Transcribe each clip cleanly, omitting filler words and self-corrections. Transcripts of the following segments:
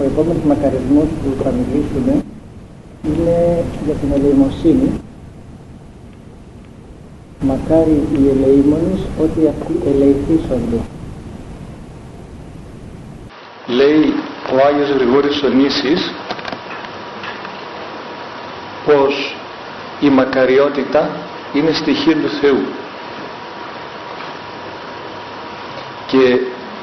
επόμενος μακαρισμός που θα μιλήσουμε είναι για την ελεημοσύνη. Μακάρι οι ελεήμονες ότι αυτοί ελεηθήσονται. Λέει ο Άγιος Γρηγόρης ο Νήσης πως η μακαριότητα είναι στοιχείο του Θεού και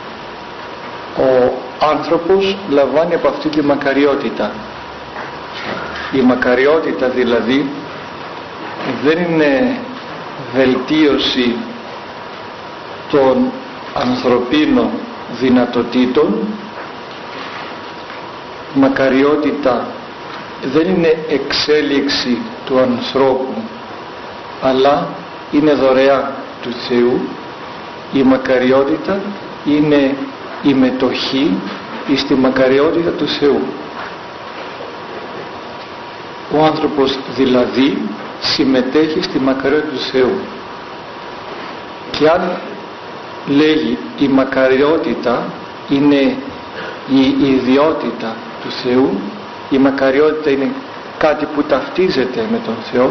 ο άνθρωπος λαμβάνει από αυτή τη μακαριότητα. Η μακαριότητα δηλαδή δεν είναι βελτίωση των ανθρωπίνων δυνατοτήτων, μακαριότητα δεν είναι εξέλιξη του ανθρώπου, αλλά είναι δωρεά του Θεού. Η μακαριότητα είναι η μετοχή στη μακαριότητα του Θεού. Ο άνθρωπος δηλαδή συμμετέχει στη μακαριότητα του Θεού. Και αν λέγει η μακαριότητα είναι η ιδιότητα του Θεού, η μακαριότητα είναι κάτι που ταυτίζεται με τον Θεό,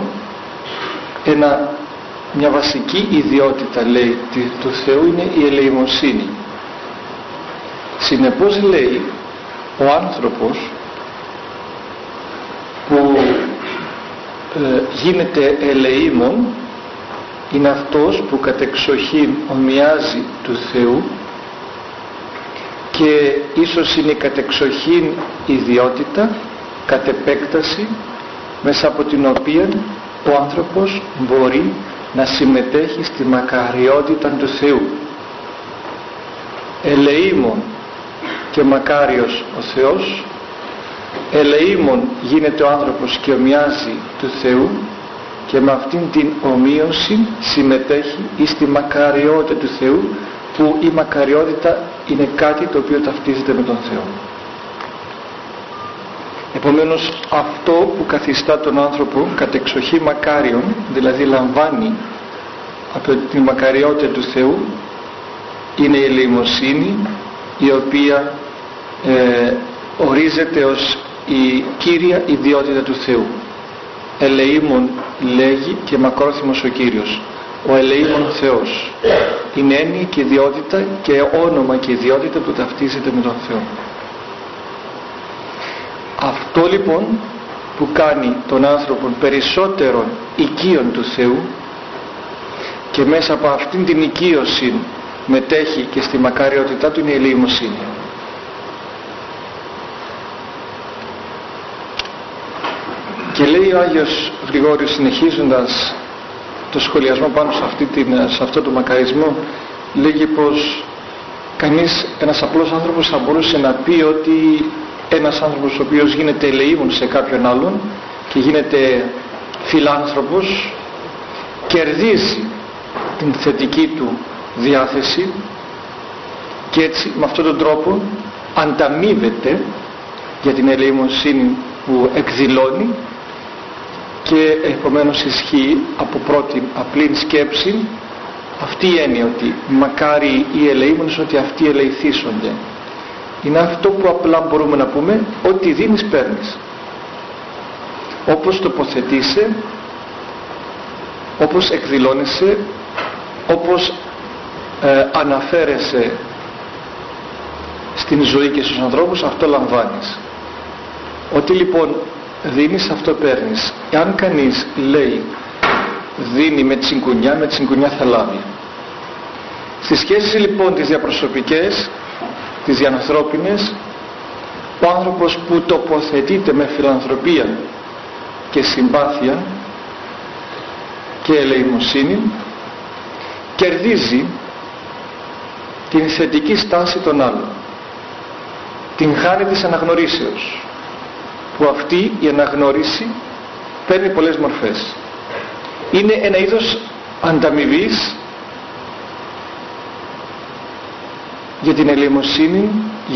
μια βασική ιδιότητα λέει του Θεού είναι η ελεημοσύνη. Συνεπώς λέει ο άνθρωπος που γίνεται ελεήμων είναι αυτός που κατεξοχήν ομοιάζει του Θεού και ίσως είναι η κατεξοχήν ιδιότητα κατ' επέκταση μέσα από την οποία ο άνθρωπος μπορεί να συμμετέχει στη μακαριότητα του Θεού. Ελεήμων και μακάριος ο Θεός, ελεήμων γίνεται ο άνθρωπος και ομοιάζει του Θεού και με αυτήν την ομοίωση συμμετέχει στη μακαριότητα του Θεού, που η μακαριότητα είναι κάτι το οποίο ταυτίζεται με τον Θεό. Επομένως αυτό που καθιστά τον άνθρωπο κατεξοχή μακάριον, δηλαδή λαμβάνει από την μακαριότητα του Θεού, είναι η ελεημοσύνη, η οποία ορίζεται ως η κύρια ιδιότητα του Θεού. Ελεήμων λέγει και μακρόθυμος ο Κύριος. Ο ελεήμων Θεός είναι έννοια και ιδιότητα και όνομα και ιδιότητα που ταυτίζεται με τον Θεό. Αυτό λοιπόν που κάνει τον άνθρωπο περισσότερον οικείον του Θεού και μέσα από αυτήν την οικείωση μετέχει και στη μακαριότητά του είναι η ελεημοσύνη. Και λέει ο Άγιος Γρηγόριος, συνεχίζοντας το σχολιασμό πάνω σε αυτό το μακαρισμό, λέγει πως ένας απλός άνθρωπος θα μπορούσε να πει ότι ένας άνθρωπος ο οποίος γίνεται ελεήμων σε κάποιον άλλον και γίνεται φιλάνθρωπος κερδίζει την θετική του διάθεση και έτσι με αυτόν τον τρόπο ανταμείβεται για την ελεημοσύνη που εκδηλώνει και επομένως ισχύει από πρώτη απλή σκέψη αυτή η έννοια ότι μακάρι οι ελεήμονες ότι αυτοί ελεηθήσονται. Είναι αυτό που απλά μπορούμε να πούμε, ότι δίνεις παίρνεις. Όπως τοποθετείσαι, όπως εκδηλώνεσαι, όπως αναφέρεσαι στην ζωή και στους ανθρώπους, αυτό λαμβάνεις. Ότι λοιπόν δίνεις, αυτό παίρνεις. Εάν κανείς λέει δίνει με τσιγκουνιά θα λάβει. Στις σχέσεις λοιπόν τις διαπροσωπικές, τις διανθρώπινες, ο άνθρωπος που τοποθετείται με φιλανθρωπία και συμπάθεια και ελεημοσύνη κερδίζει την θετική στάση των άλλων, την χάρη της αναγνωρίσεως, που αυτή η αναγνώριση παίρνει πολλές μορφές. Είναι ένα είδος ανταμοιβής για την ελεημοσύνη,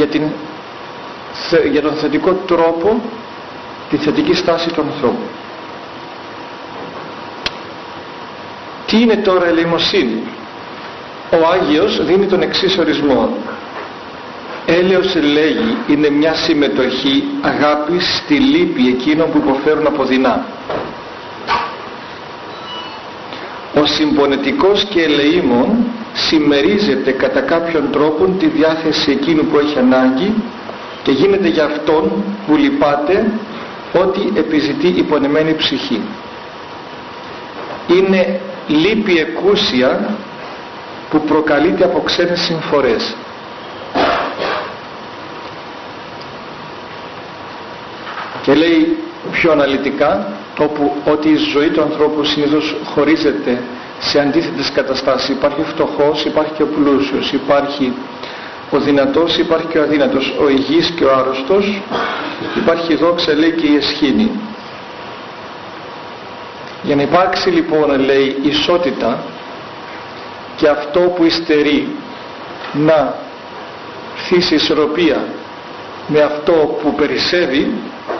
για τον θετικό τρόπο, τη θετική στάση του ανθρώπου. Τι είναι τώρα ελεημοσύνη? Ο Άγιος δίνει τον εξής ορισμό. Έλεος λέγει είναι μια συμμετοχή αγάπης στη λύπη εκείνων που υποφέρουν από δεινά. Ο συμπονετικός και ελεήμων συμμερίζεται κατά κάποιον τρόπο τη διάθεση εκείνου που έχει ανάγκη και γίνεται για αυτόν που λυπάται ό,τι επιζητεί η πονεμένη ψυχή. Είναι λύπη εκούσια που προκαλείται από ξένες συμφορές. Και λέει πιο αναλυτικά ότι η ζωή του ανθρώπου συνήθως χωρίζεται σε αντίθετες καταστάσεις. Υπάρχει ο φτωχός, υπάρχει και ο πλούσιος, υπάρχει ο δυνατός, υπάρχει και ο αδύνατος, ο υγιής και ο άρρωστος, υπάρχει η δόξα, λέει, και η εσχήνη. Για να υπάρξει λοιπόν, λέει, ισότητα και αυτό που υστερεί να θύσει ισορροπία με αυτό που περισσεύει,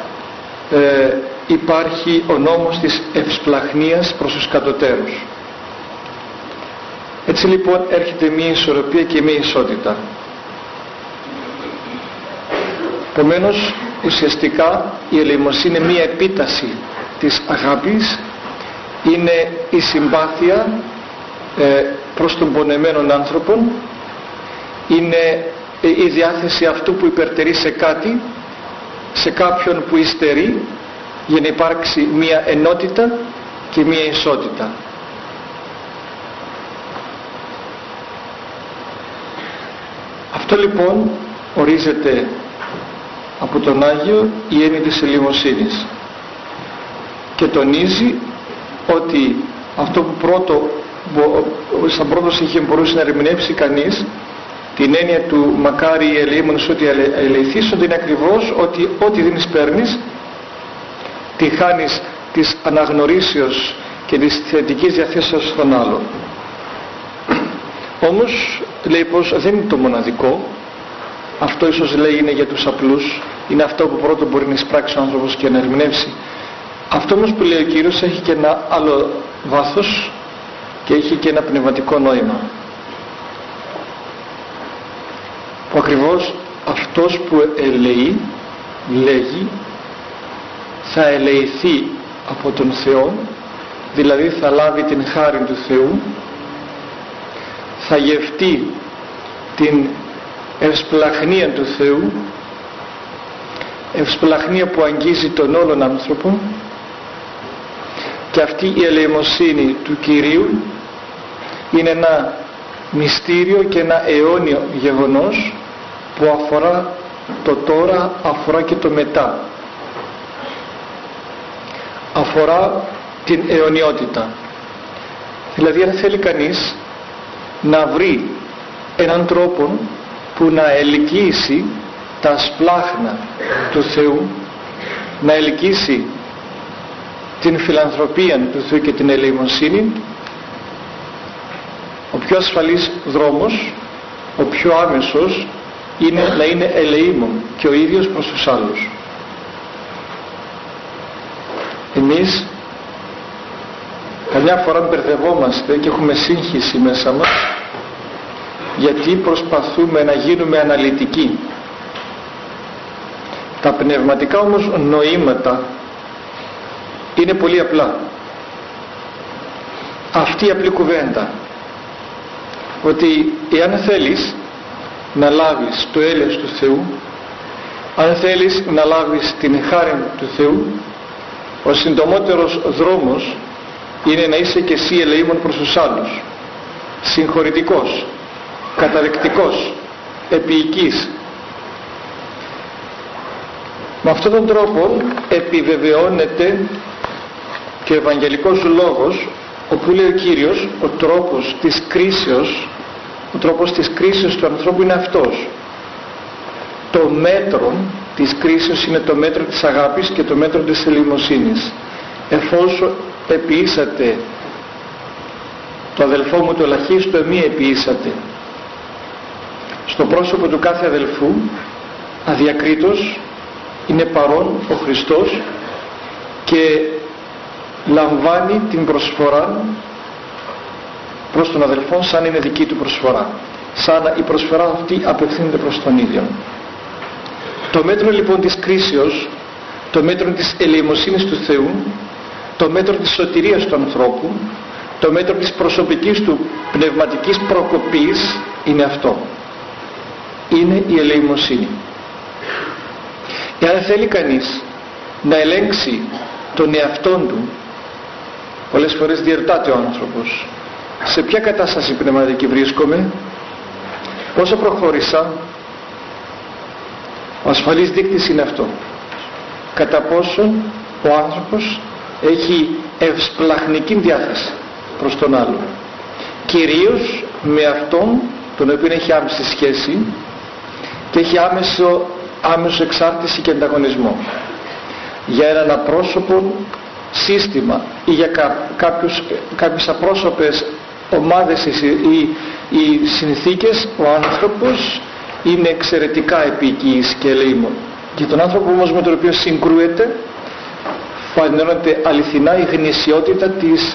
υπάρχει ο νόμος της ευσπλαχνίας προς τους κατωτέρους. Έτσι λοιπόν έρχεται μια ισορροπία και μια ισότητα. Επομένως ουσιαστικά η ελεημοσύνη είναι μια επίταση της αγάπης, είναι η συμπάθεια προς τον πονεμένον άνθρωπον, είναι η διάθεση αυτού που υπερτερεί σε κάτι, σε κάποιον που υστερεί, για να υπάρξει μια ενότητα και μια ισότητα. Αυτό λοιπόν ορίζεται από τον Άγιο η έννοια της ελεημοσύνης και τονίζει ότι αυτό που σαν πρώτο στοιχείο μπορούσε να ερμηνεύσει κανείς την έννοια του μακάρι οι ελεήμονες ότι ελεηθήσονται είναι ακριβώς ότι ό,τι δίνεις παίρνεις, τη χάνεις της αναγνωρίσεως και της θετικής διαθέσεως στον άλλον. Όμως λέει πως δεν είναι το μοναδικό. Αυτό ίσως λέει είναι για τους απλούς, είναι αυτό που πρώτο μπορεί να εισπράξει ο άνθρωπος και να ερμηνεύσει. Αυτό όμως που λέει ο Κύριος έχει και ένα άλλο βάθος και έχει και ένα πνευματικό νόημα, που ακριβώς αυτός που ελεεί, λέγει, θα ελεηθεί από τον Θεό, δηλαδή θα λάβει την χάρη του Θεού, θα γευτεί την ευσπλαχνία του Θεού, ευσπλαχνία που αγγίζει τον όλον άνθρωπο, και αυτή η ελεημοσύνη του Κυρίου είναι ένα μυστήριο και ένα αιώνιο γεγονός που αφορά το τώρα, αφορά και το μετά, αφορά την αιωνιότητα. Δηλαδή αν θέλει κανείς να βρει έναν τρόπο που να ελκύσει τα σπλάχνα του Θεού, να ελκύσει την φιλανθρωπία του Θεού και την ελεημοσύνη, ο πιο ασφαλής δρόμος, ο πιο άμεσος, είναι να είναι ελεήμων και ο ίδιος προς τους άλλους. Εμείς καμιά φορά μπερδευόμαστε και έχουμε σύγχυση μέσα μας, γιατί προσπαθούμε να γίνουμε αναλυτικοί. Τα πνευματικά όμως νοήματα είναι πολύ απλά. Αυτή η απλή κουβέντα, ότι εάν θέλεις να λάβεις το έλεος του Θεού, αν θέλεις να λάβεις την χάρη του Θεού, ο συντομότερος δρόμος είναι να είσαι και εσύ ελεήμων προς τους άλλους, συγχωρητικός, καταδεκτικός, επίοικης. Με αυτόν τον τρόπο επιβεβαιώνεται και ο Ευαγγελικός λόγος, όπου λέει ο Κύριος, ο τρόπος της κρίσεως του ανθρώπου είναι αυτός. Το μέτρο της κρίσεως είναι το μέτρο της αγάπης και το μέτρο της ελεημοσύνης. Εφόσον επιήσατε το αδελφό μου το ελαχίστο, εμεί επιήσατε. Στο πρόσωπο του κάθε αδελφού αδιακρίτως είναι παρόν ο Χριστός και λαμβάνει την προσφορά προς τον αδελφό σαν είναι δική του προσφορά. σαν να η προσφορά αυτή απευθύνεται προς τον ίδιο. Το μέτρο λοιπόν της κρίσεως, το μέτρο της ελεημοσύνης του Θεού, το μέτρο της σωτηρίας του ανθρώπου, το μέτρο της προσωπικής του πνευματικής προκοπής είναι αυτό. Είναι η ελεημοσύνη. Εάν θέλει κανείς να ελέγξει τον εαυτόν του, πολλές φορές διερωτάται ο άνθρωπος, σε ποια κατάσταση πνευματική βρίσκομαι, όσο προχώρησα, ο ασφαλής δείκτης είναι αυτό. Κατά πόσο ο άνθρωπος έχει ευσπλαχνική διάθεση προς τον άλλο, κυρίως με αυτόν τον οποίο έχει άμεση σχέση και έχει άμεσο εξάρτηση και ανταγωνισμό για έναν απρόσωπο σύστημα ή για κάποιες απρόσωπες ομάδες ή συνθήκες. Ο άνθρωπος είναι εξαιρετικά επικοίης και ελεήμων. Για τον άνθρωπο όμως με τον οποίο συγκρούεται φανερώνεται αληθινά η γνησιότητα της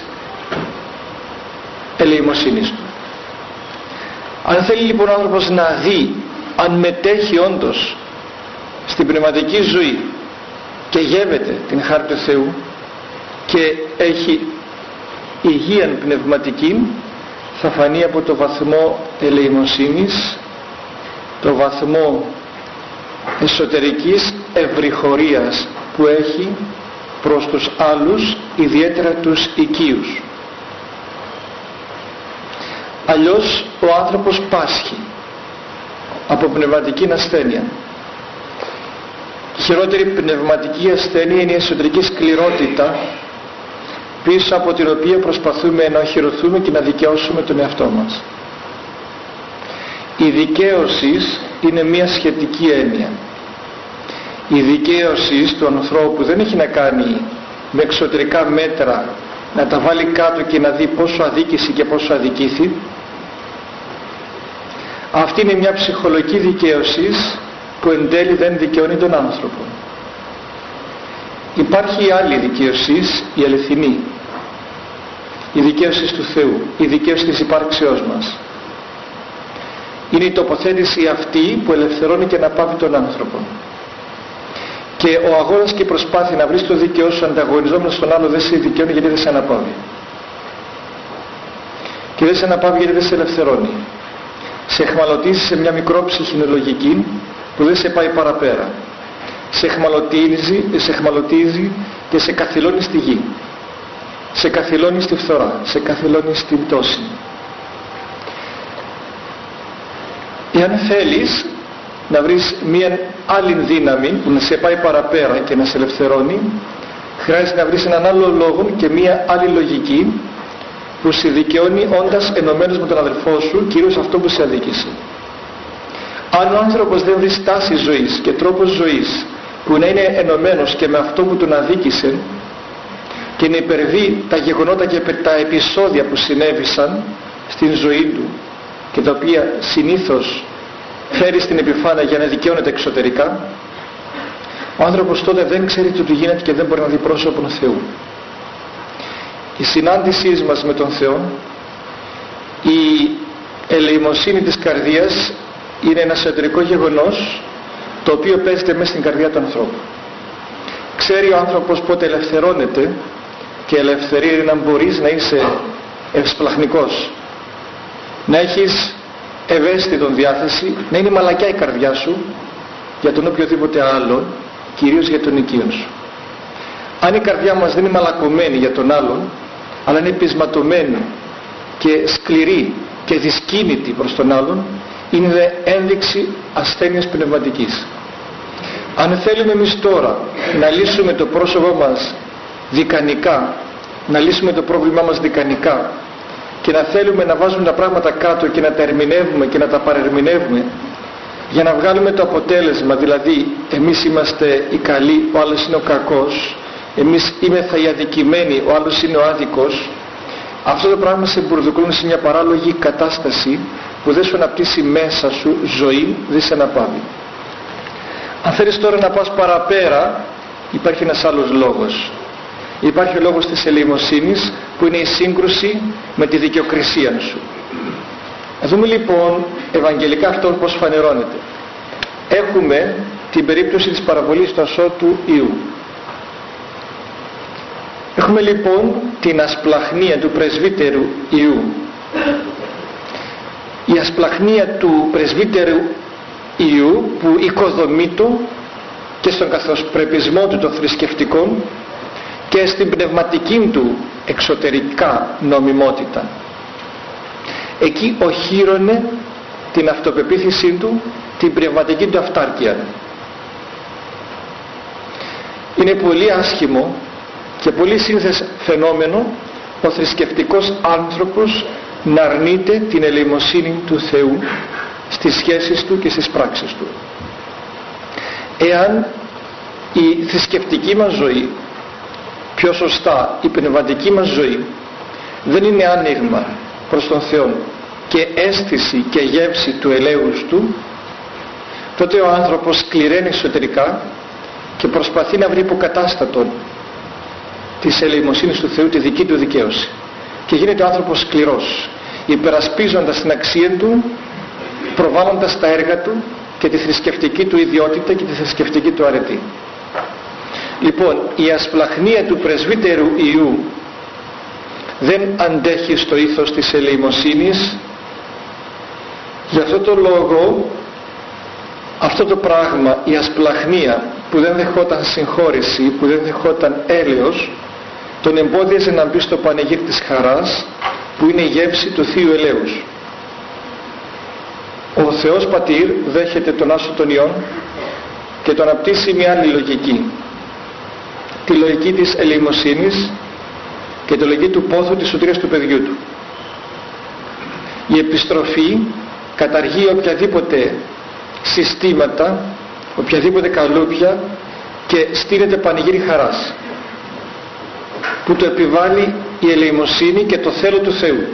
ελεημοσύνης του. Αν θέλει λοιπόν ο άνθρωπος να δει αν μετέχει όντως στην πνευματική ζωή και γεύεται την χάρη του Θεού και έχει υγείαν πνευματική, θα φανεί από το βαθμό ελεημοσύνης, το βαθμό εσωτερικής ευρυχωρίας που έχει προς τους άλλους, ιδιαίτερα τους οικείους. Αλλιώς ο άνθρωπος πάσχει από πνευματική ασθένεια. Η χειρότερη πνευματική ασθένεια είναι η εσωτερική σκληρότητα, πίσω από την οποία προσπαθούμε να οχυρωθούμε και να δικαιώσουμε τον εαυτό μας. Η δικαίωση είναι μια σχετική έννοια. Η δικαίωση του ανθρώπου δεν έχει να κάνει με εξωτερικά μέτρα, να τα βάλει κάτω και να δει πόσο αδίκησε και πόσο αδικήθη. Αυτή είναι μια ψυχολογική δικαίωση που εν τέλει δεν δικαιώνει τον άνθρωπο. Υπάρχει η άλλη δικαίωση, η αληθινή, η δικαίωση του Θεού, η δικαίωση της υπάρξεώς μας. Είναι η τοποθέτηση αυτή που ελευθερώνει και αναπαύει τον άνθρωπο. Και ο αγώνας και η προσπάθεια να βρεις το δίκαιό σου ανταγωνιζόμενος στον άλλο δεν σε δικαιώνει, γιατί δεν σε αναπαύει. Και δεν σε αναπαύει γιατί δεν σε ελευθερώνει. Σε εχμαλωτίζει σε μια μικρόψυχη λογική που δεν σε πάει παραπέρα. Σε εχμαλωτίζει και σε καθυλώνει στη γη. Σε καθυλώνει στη φθορά, σε καθυλώνει στην πτώση. Εάν θέλεις να βρεις μια άλλη δύναμη που να σε πάει παραπέρα και να σε ελευθερώνει, χρειάζεται να βρεις έναν άλλο λόγο και μια άλλη λογική που σε δικαιώνει όντας ενωμένος με τον αδελφό σου, κυρίως αυτό που σε αδίκησε. Αν ο άνθρωπος δεν βρει στάση ζωής και τρόπο ζωής που να είναι ενωμένος και με αυτό που τον αδίκησε και να υπερβεί τα γεγονότα και τα επεισόδια που συνέβησαν στην ζωή του και τα οποία συνήθως φέρει στην επιφάνεια για να δικαιώνεται εξωτερικά, ο άνθρωπος τότε δεν ξέρει το τι γίνεται και δεν μπορεί να δει πρόσωπο του Θεού. Η συνάντησή μας με τον Θεό, η ελεημοσύνη της καρδίας είναι ένα εσωτερικό γεγονός το οποίο παίζεται μέσα στην καρδιά του ανθρώπου. Ξέρει ο άνθρωπος πότε ελευθερώνεται, και ελευθερία είναι να μπορείς να είσαι ευσπλαχνικός, να έχεις ευαίσθητον διάθεση, να είναι μαλακιά η καρδιά σου για τον οποιοδήποτε άλλον, κυρίως για τον οικείο σου. Αν η καρδιά μας δεν είναι μαλακωμένη για τον άλλον, αλλά είναι πεισματωμένη και σκληρή και δυσκίνητη προς τον άλλον, είναι ένδειξη ασθένειας πνευματικής. Αν θέλουμε εμείς τώρα να λύσουμε το πρόσωπό μας δικανικά, να λύσουμε το πρόβλημά μας δικανικά και να θέλουμε να βάζουμε τα πράγματα κάτω και να τα ερμηνεύουμε και να τα παρερμηνεύουμε για να βγάλουμε το αποτέλεσμα, δηλαδή εμείς είμαστε οι καλοί, ο άλλος είναι ο κακός, εμείς είμεθα οι αδικημένοι, ο άλλος είναι ο άδικος, αυτό το πράγμα σε μπουρδουκλώνει σε μια παράλογη κατάσταση που δεν σου αναπτύσσει μέσα σου ζωή, δεν σε αναπαύει. Αν θέλεις τώρα να πας παραπέρα, υπάρχει ένας άλλος λόγος. Υπάρχει ο λόγος της ελεημοσύνης που είναι η σύγκρουση με τη δικαιοκρισία σου. Να δούμε λοιπόν ευαγγελικά αυτό πώς φανερώνεται. Έχουμε την περίπτωση της παραβολής του ασώτου Ιού. Έχουμε λοιπόν την ασπλαχνία του πρεσβύτερου Ιού. Η ασπλαχνία του πρεσβύτερου Ιού που οικοδομείται και στον καθοσπρεπισμό του των θρησκευτικών και στην πνευματική του εξωτερικά νομιμότητα. Εκεί οχύρωνε την αυτοπεποίθησή του, την πνευματική του αυτάρκεια. Είναι πολύ άσχημο και πολύ σύνθες φαινόμενο ο θρησκευτικός άνθρωπος να αρνείται την ελεημοσύνη του Θεού στις σχέσεις του και στις πράξεις του. Εάν η θρησκευτική μας ζωή, πιο σωστά η πνευματική μας ζωή, δεν είναι άνοιγμα προς τον Θεό και αίσθηση και γεύση του ελέους του, τότε ο άνθρωπος σκληραίνει εσωτερικά και προσπαθεί να βρει υποκατάστατον της ελεημοσύνης του Θεού τη δική του δικαίωση και γίνεται ο άνθρωπος σκληρός, υπερασπίζοντας την αξία του, προβάλλοντας τα έργα του και τη θρησκευτική του ιδιότητα και τη θρησκευτική του αρετή. Λοιπόν, η ασπλαχνία του πρεσβύτερου Ιού δεν αντέχει στο ήθος της ελεημοσύνης. Γι' αυτό το λόγο αυτό το πράγμα, η ασπλαχνία που δεν δεχόταν συγχώρεση, που δεν δεχόταν έλεος, τον εμπόδιαζε να μπει στο πανηγύρι της χαράς που είναι η γεύση του Θείου Ελέους. Ο Θεός Πατήρ δέχεται τον Άσο των Υιών και τον αναπτύσσει μια άλλη λογική, τη λογική της ελεημοσύνης και τη λογική του πόθου της σωτηρίας του παιδιού του. Η επιστροφή καταργεί οποιαδήποτε συστήματα, οποιαδήποτε καλούπια και στείνεται πανηγύρι χαράς που το επιβάλλει η ελεημοσύνη και το θέλω του Θεού.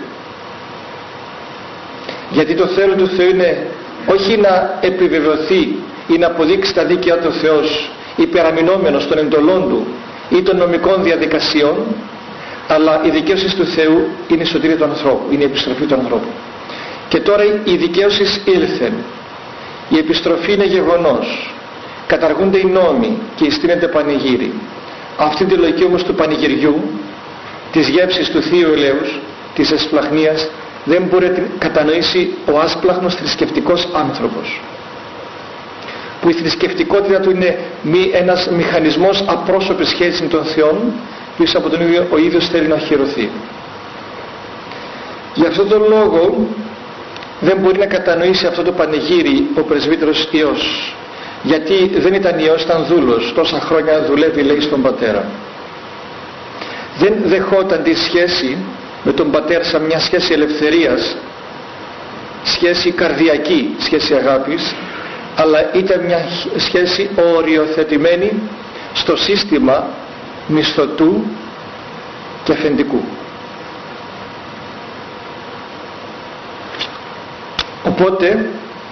Γιατί το θέλω του Θεού είναι όχι να επιβεβαιωθεί ή να αποδείξει τα δίκαια του Θεός υπεραμεινόμενος των εντολών του ή των νομικών διαδικασιών, αλλά η δικαίωση του Θεού είναι η σωτηρία του ανθρώπου, είναι η επιστροφή του ανθρώπου. Και τώρα η δικαίωση ήλθε, η επιστροφή είναι γεγονός, καταργούνται οι νόμοι και στείνεται πανηγύρι. Αυτή τη λογική όμως του πανηγυριού, της γεύσης του Θείου Ελέους, της εσπλαχνίας, δεν μπορεί να κατανοήσει ο άσπλαχνος θρησκευτικός άνθρωπος, που η θρησκευτικότητα του είναι ένας μηχανισμός απρόσωπης σχέσης με τον Θεό, πίσω από τον ίδιο ο ίδιος θέλει να οχυρωθεί. Γι' αυτόν τον λόγο δεν μπορεί να κατανοήσει αυτό το πανηγύρι ο πρεσβύτερος Υιός, γιατί δεν ήταν Υιός, ήταν δούλος, τόσα χρόνια δουλεύει λέει στον πατέρα. Δεν δεχόταν τη σχέση με τον πατέρα σαν μια σχέση ελευθερίας, σχέση καρδιακή, σχέση αγάπης, αλλά ήταν μια σχέση οριοθετημένη στο σύστημα μισθωτού και αφεντικού. Οπότε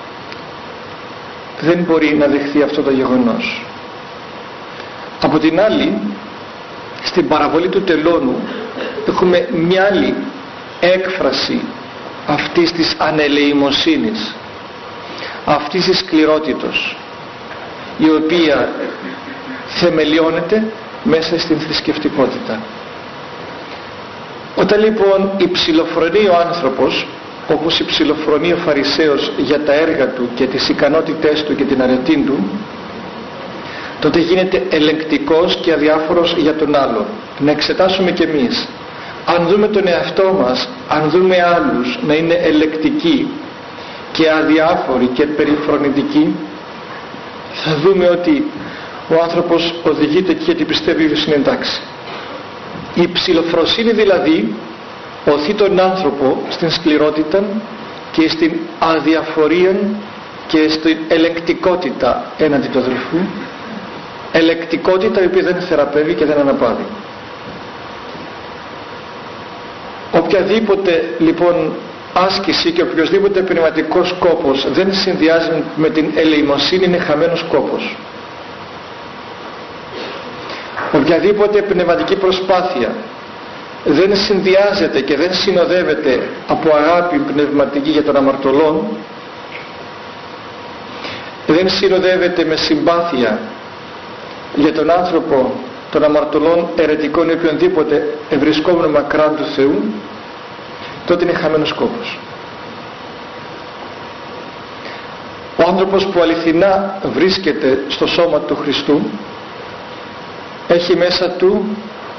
δεν μπορεί να δεχθεί αυτό το γεγονός. Από την άλλη, στην παραβολή του τελώνου έχουμε μια άλλη έκφραση αυτής της ανελεημοσύνης, αυτής της σκληρότητος, η οποία θεμελιώνεται μέσα στην θρησκευτικότητα. Όταν λοιπόν υψηλοφρονεί ο άνθρωπος, όπως υψηλοφρονεί ο Φαρισαίος για τα έργα του και τις ικανότητές του και την αρετή του, τότε γίνεται ελεγκτικός και αδιάφορος για τον άλλο. Να εξετάσουμε κι εμείς. Αν δούμε τον εαυτό μας, αν δούμε άλλους να είναι ελεγκτικοί και αδιάφοροι και περιφρονητικοί, θα δούμε ότι ο άνθρωπος οδηγείται εκεί γιατί πιστεύει ότι είναι εντάξει. Η ψηλοφροσύνη δηλαδή οθεί τον άνθρωπο στην σκληρότητα και στην αδιαφορία και στην ελεγκτικότητα έναντι του αδελφού, ελεγκτικότητα η οποία δεν θεραπεύει και δεν αναπαύει. Οποιαδήποτε λοιπόν άσκηση και οποιοδήποτε πνευματικός κόπος δεν συνδυάζει με την ελεημοσύνη είναι χαμένος κόπος. Οποιαδήποτε πνευματική προσπάθεια δεν συνδυάζεται και δεν συνοδεύεται από αγάπη πνευματική για τον αμαρτωλόν, δεν συνοδεύεται με συμπάθεια για τον άνθρωπο των αμαρτωλών αιρετικών ή οποιονδήποτε ευρισκόμενο μακράν του Θεού, τότε είναι χαμένος κόπος. Ο άνθρωπος που αληθινά βρίσκεται στο σώμα του Χριστού έχει μέσα του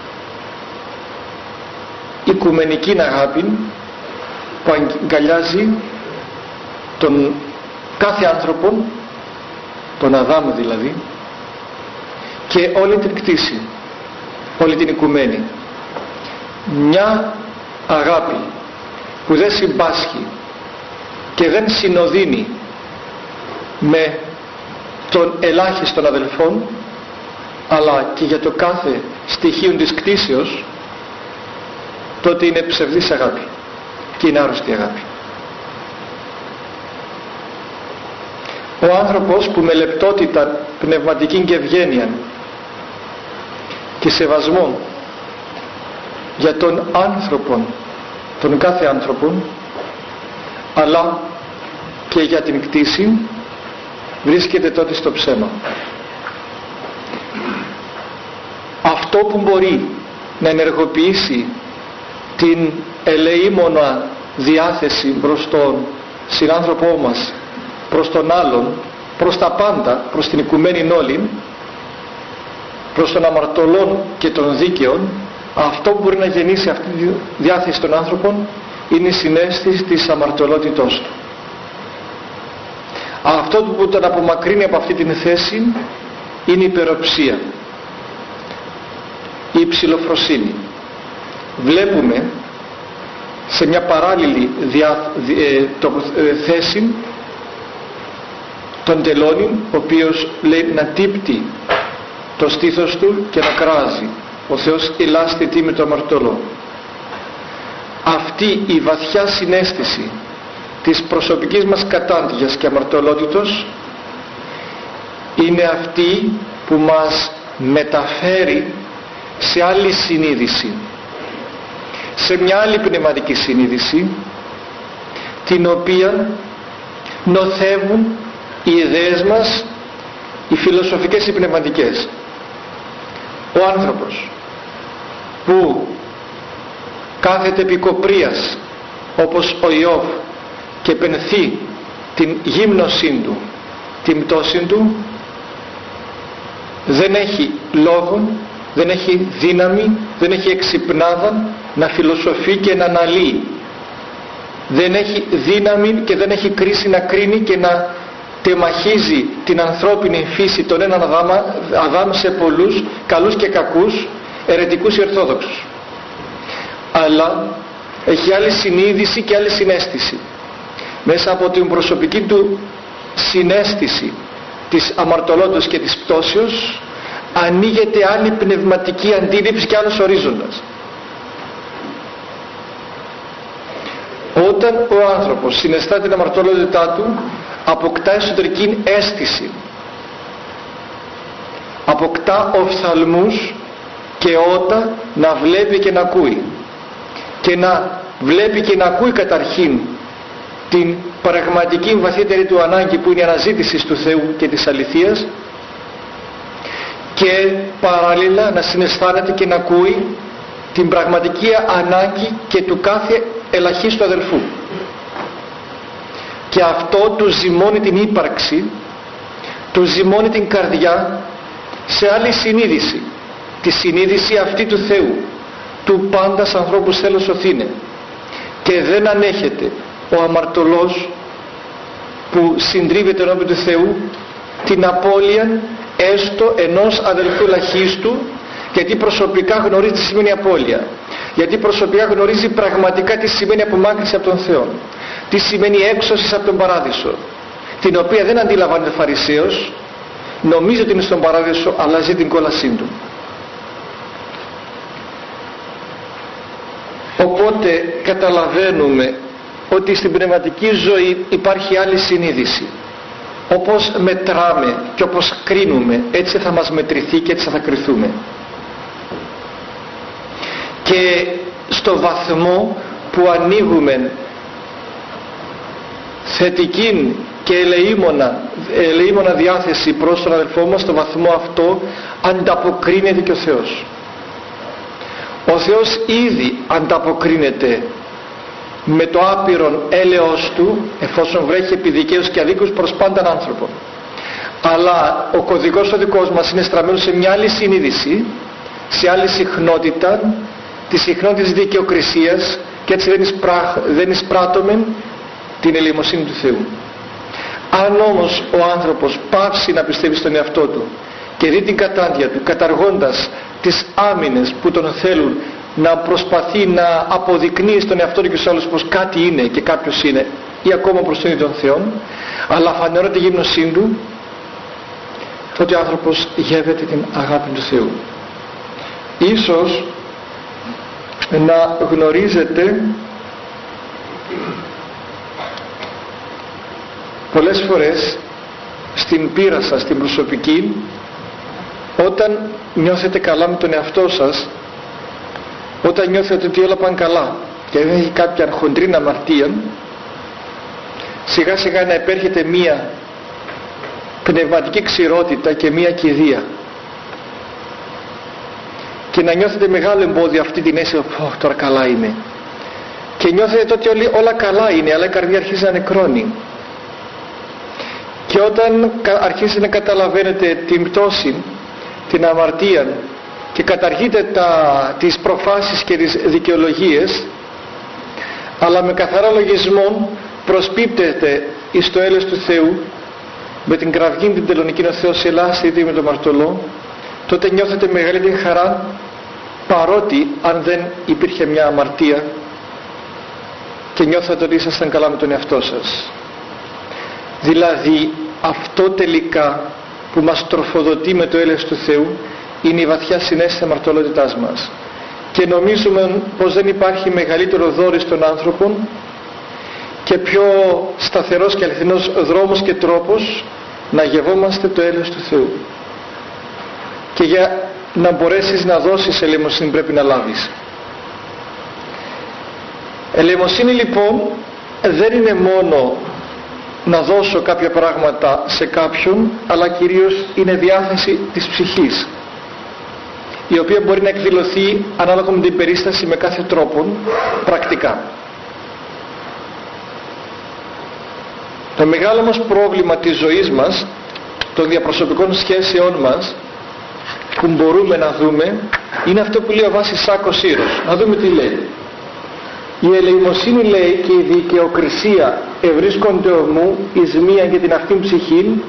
οικουμενική αγάπη που αγκαλιάζει τον κάθε άνθρωπο, τον Αδάμ δηλαδή, και όλη την κτήση, όλη την οικουμένη. Μια αγάπη που δεν συμπάσχει και δεν συνοδύνει με τον ελάχιστον αδελφών, αλλά και για το κάθε στοιχείο της κτήσεως, τότε είναι ψευδής αγάπη και είναι άρρωστη αγάπη. Ο άνθρωπος που με λεπτότητα πνευματική και ευγένεια και σεβασμό για τον άνθρωπο, τον κάθε άνθρωπο, αλλά και για την κτήση, βρίσκεται τότε στο ψέμα. Αυτό που μπορεί να ενεργοποιήσει την ελεήμονα διάθεση προς τον συνάνθρωπό μας, προς τον άλλον, προς τα πάντα, προς την οικουμένη όλη, προς τον αμαρτωλόν και τον δίκαιον, αυτό που μπορεί να γεννήσει αυτή τη διάθεση των άνθρωπων είναι η συναίσθηση της αμαρτωλότητός του. Αυτό που τον απομακρύνει από αυτή την θέση είναι η υπεροψία, η υψηλοφροσύνη. Βλέπουμε σε μια παράλληλη θέση τον τελώνη, ο οποίος λέει να τύπτει το στήθος του και να κράζει. Ο Θεός ελάστη τι με το αμαρτωλό. Αυτή η βαθιά συναίσθηση της προσωπικής μας κατάντιας και αμαρτωλότητος είναι αυτή που μας μεταφέρει σε άλλη συνείδηση, σε μια άλλη πνευματική συνείδηση, την οποία νοθεύουν οι ιδέες μας, οι φιλοσοφικές, οι πνευματικές. Ο άνθρωπος που κάθεται επί κοπρίας όπως ο Ιώβ και πενθεί την γύμνωσή του, την πτώση του, δεν έχει λόγο, δεν έχει δύναμη, δεν έχει εξυπνάδα να φιλοσοφεί και να αναλύει. Δεν έχει δύναμη και δεν έχει κρίση να κρίνει και να τεμαχίζει την ανθρώπινη φύση, τον έναν Αδάμ σε πολλούς, καλούς και κακούς, αιρετικούς ή ορθόδοξους. Αλλά έχει άλλη συνείδηση και άλλη συναίσθηση. Μέσα από την προσωπική του συναίσθηση της αμαρτωλότητας και της πτώσεως ανοίγεται άλλη πνευματική αντίληψη και άλλος ορίζοντας. Όταν ο άνθρωπος συναισθά την αμαρτωλότητά του, αποκτά εσωτερική αίσθηση, αποκτά οφθαλμούς και ότα να βλέπει και να ακούει, και να βλέπει και να ακούει καταρχήν την πραγματική βαθύτερη του ανάγκη που είναι η αναζήτηση του Θεού και της αληθείας, και παράλληλα να συναισθάνεται και να ακούει την πραγματική ανάγκη και του κάθε ελαχίστου αδελφού. Και αυτό του ζυμώνει την ύπαρξη, του ζυμώνει την καρδιά σε άλλη συνείδηση, τη συνείδηση αυτή του Θεού, του πάντας ανθρώπους θέλω σωθήνε. Και δεν ανέχεται ο αμαρτωλός που συντρίβεται ενώπιον του Θεού την απώλεια έστω ενός αδελφού ελαχίστου, γιατί προσωπικά γνωρίζει τι σημαίνει απώλεια, γιατί προσωπικά γνωρίζει πραγματικά τι σημαίνει απομάκρυνση από τον Θεό, τι σημαίνει έξωση από τον παράδεισο, την οποία δεν αντιλαμβάνεται ο Φαρισαίος, νομίζει ότι είναι στον παράδεισο αλλά ζει την κόλασή του. Οπότε καταλαβαίνουμε ότι στην πνευματική ζωή υπάρχει άλλη συνείδηση. Όπως μετράμε και όπως κρίνουμε, έτσι θα μας μετρηθεί και έτσι θα κριθούμε. Και στο βαθμό που ανοίγουμε θετική και ελεήμονα διάθεση προς τον αδελφό μας, στο βαθμό αυτό ανταποκρίνεται και ο Θεός. Ο Θεός ήδη ανταποκρίνεται με το άπειρον έλεος του, εφόσον βρέχει επί δικαίους και αδίκους προς πάνταν άνθρωπον. Αλλά ο κωδικός ο δικός μας είναι στραμμένος σε μια άλλη συνείδηση, σε άλλη συχνότητα, τη συχνότητα της δικαιοκρισίας, και έτσι δεν εισπράττουμε την ελεημοσύνη του Θεού. Αν όμως ο άνθρωπος πάψει να πιστεύει στον εαυτό του και δει την κατάντια του καταργώντας τις άμυνες που τον θέλουν να προσπαθεί να αποδεικνύει στον εαυτό του και στους άλλους πως κάτι είναι και κάποιος είναι, ή ακόμα προς τον ίδιο τον Θεό, αλλά φανερώνεται η γύμνωσή του, τότε ο άνθρωπος γεύεται την αγάπη του Θεού. Ίσως να γνωρίζετε πολλές φορές στην πείρα σας, στην προσωπική, όταν νιώθετε καλά με τον εαυτό σας, όταν νιώθετε ότι όλα πάνε καλά και δεν έχει κάποια χοντρή αμαρτία, σιγά σιγά να επέρχεται μία πνευματική ξηρότητα και μία κηδεία και να νιώθετε μεγάλο εμπόδιο αυτή την αίσθηση, τώρα καλά είναι, και νιώθετε ότι όλα καλά είναι, αλλά η καρδιά αρχίζει να νεκρώνει. Και όταν αρχίσετε να καταλαβαίνετε την πτώση, την αμαρτία, και καταργείτε τις προφάσεις και τις δικαιολογίες, αλλά με καθαρά λογισμό προσπίπτετε εις το έλεος του Θεού, με την κραυγή την τελωνική ο Θεός ελάσσεται με το μαρτωλό, τότε νιώθετε μεγαλύτερη χαρά, παρότι αν δεν υπήρχε μια αμαρτία, και νιώθετε ότι ήσασταν καλά με τον εαυτό σας. Δηλαδή αυτό τελικά που μας τροφοδοτεί με το έλεος του Θεού είναι η βαθιά συναίσθηση αμαρτωλότητάς μας, και νομίζουμε πως δεν υπάρχει μεγαλύτερο δώρο στον άνθρωπο και πιο σταθερός και αληθινός δρόμος και τρόπος να γευόμαστε το έλεος του Θεού. Και για να μπορέσεις να δώσεις ελεημοσύνη πρέπει να λάβεις. Ελεημοσύνη λοιπόν δεν είναι μόνο να δώσω κάποια πράγματα σε κάποιον, αλλά κυρίως είναι διάθεση της ψυχής, η οποία μπορεί να εκδηλωθεί ανάλογα με την περίσταση με κάθε τρόπο πρακτικά. Το μεγάλο όμως πρόβλημα της ζωής μας, των διαπροσωπικών σχέσεών μας, που μπορούμε να δούμε, είναι αυτό που λέει ο Βάσης Σάκος Ήρος. Να δούμε τι λέει. Η ελεημοσύνη, λέει, και η δικαιοκρισία ευρίσκονται ομού εις μία και την αυτήν ψυχήν,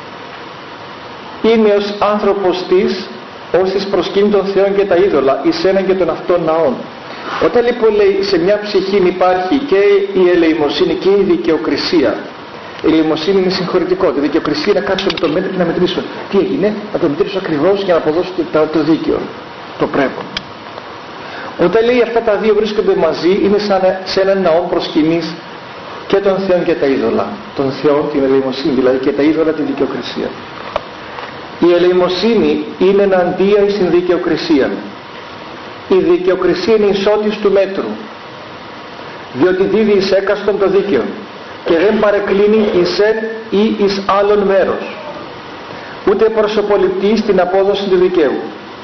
είναι ως άνθρωπος της, ως της προσκύνη των Θεών και τα είδωλα, εις έναν και των αυτών ναών. Όταν λοιπόν λέει σε μια ψυχή υπάρχει και η ελεημοσύνη και η δικαιοκρισία, η ελεημοσύνη είναι συγχωρητικότητα, η δικαιοκρισία είναι να κάτσω με το μέτρο και να μετρήσω. Τι έγινε, να το μετρήσω ακριβώς για να αποδώσω το δίκαιο, το πρέπον. Όταν λέει αυτά τα δύο βρίσκονται μαζί, είναι σαν σε έναν ναό προσκυνής και των Θεών και τα είδωλα. Των Θεών την ελεημοσύνη δηλαδή, και τα είδωλα τη δικαιοκρισία. Η ελεημοσύνη είναι εναντία στην δικαιοκρισία. Η δικαιοκρισία είναι ισότης του μέτρου, διότι δίδει εις έκαστον το δίκαιο και δεν παρεκκλίνει εις εν ή εις άλλον μέρος, ούτε προσωποληπτεί στην απόδοση του δικαίου.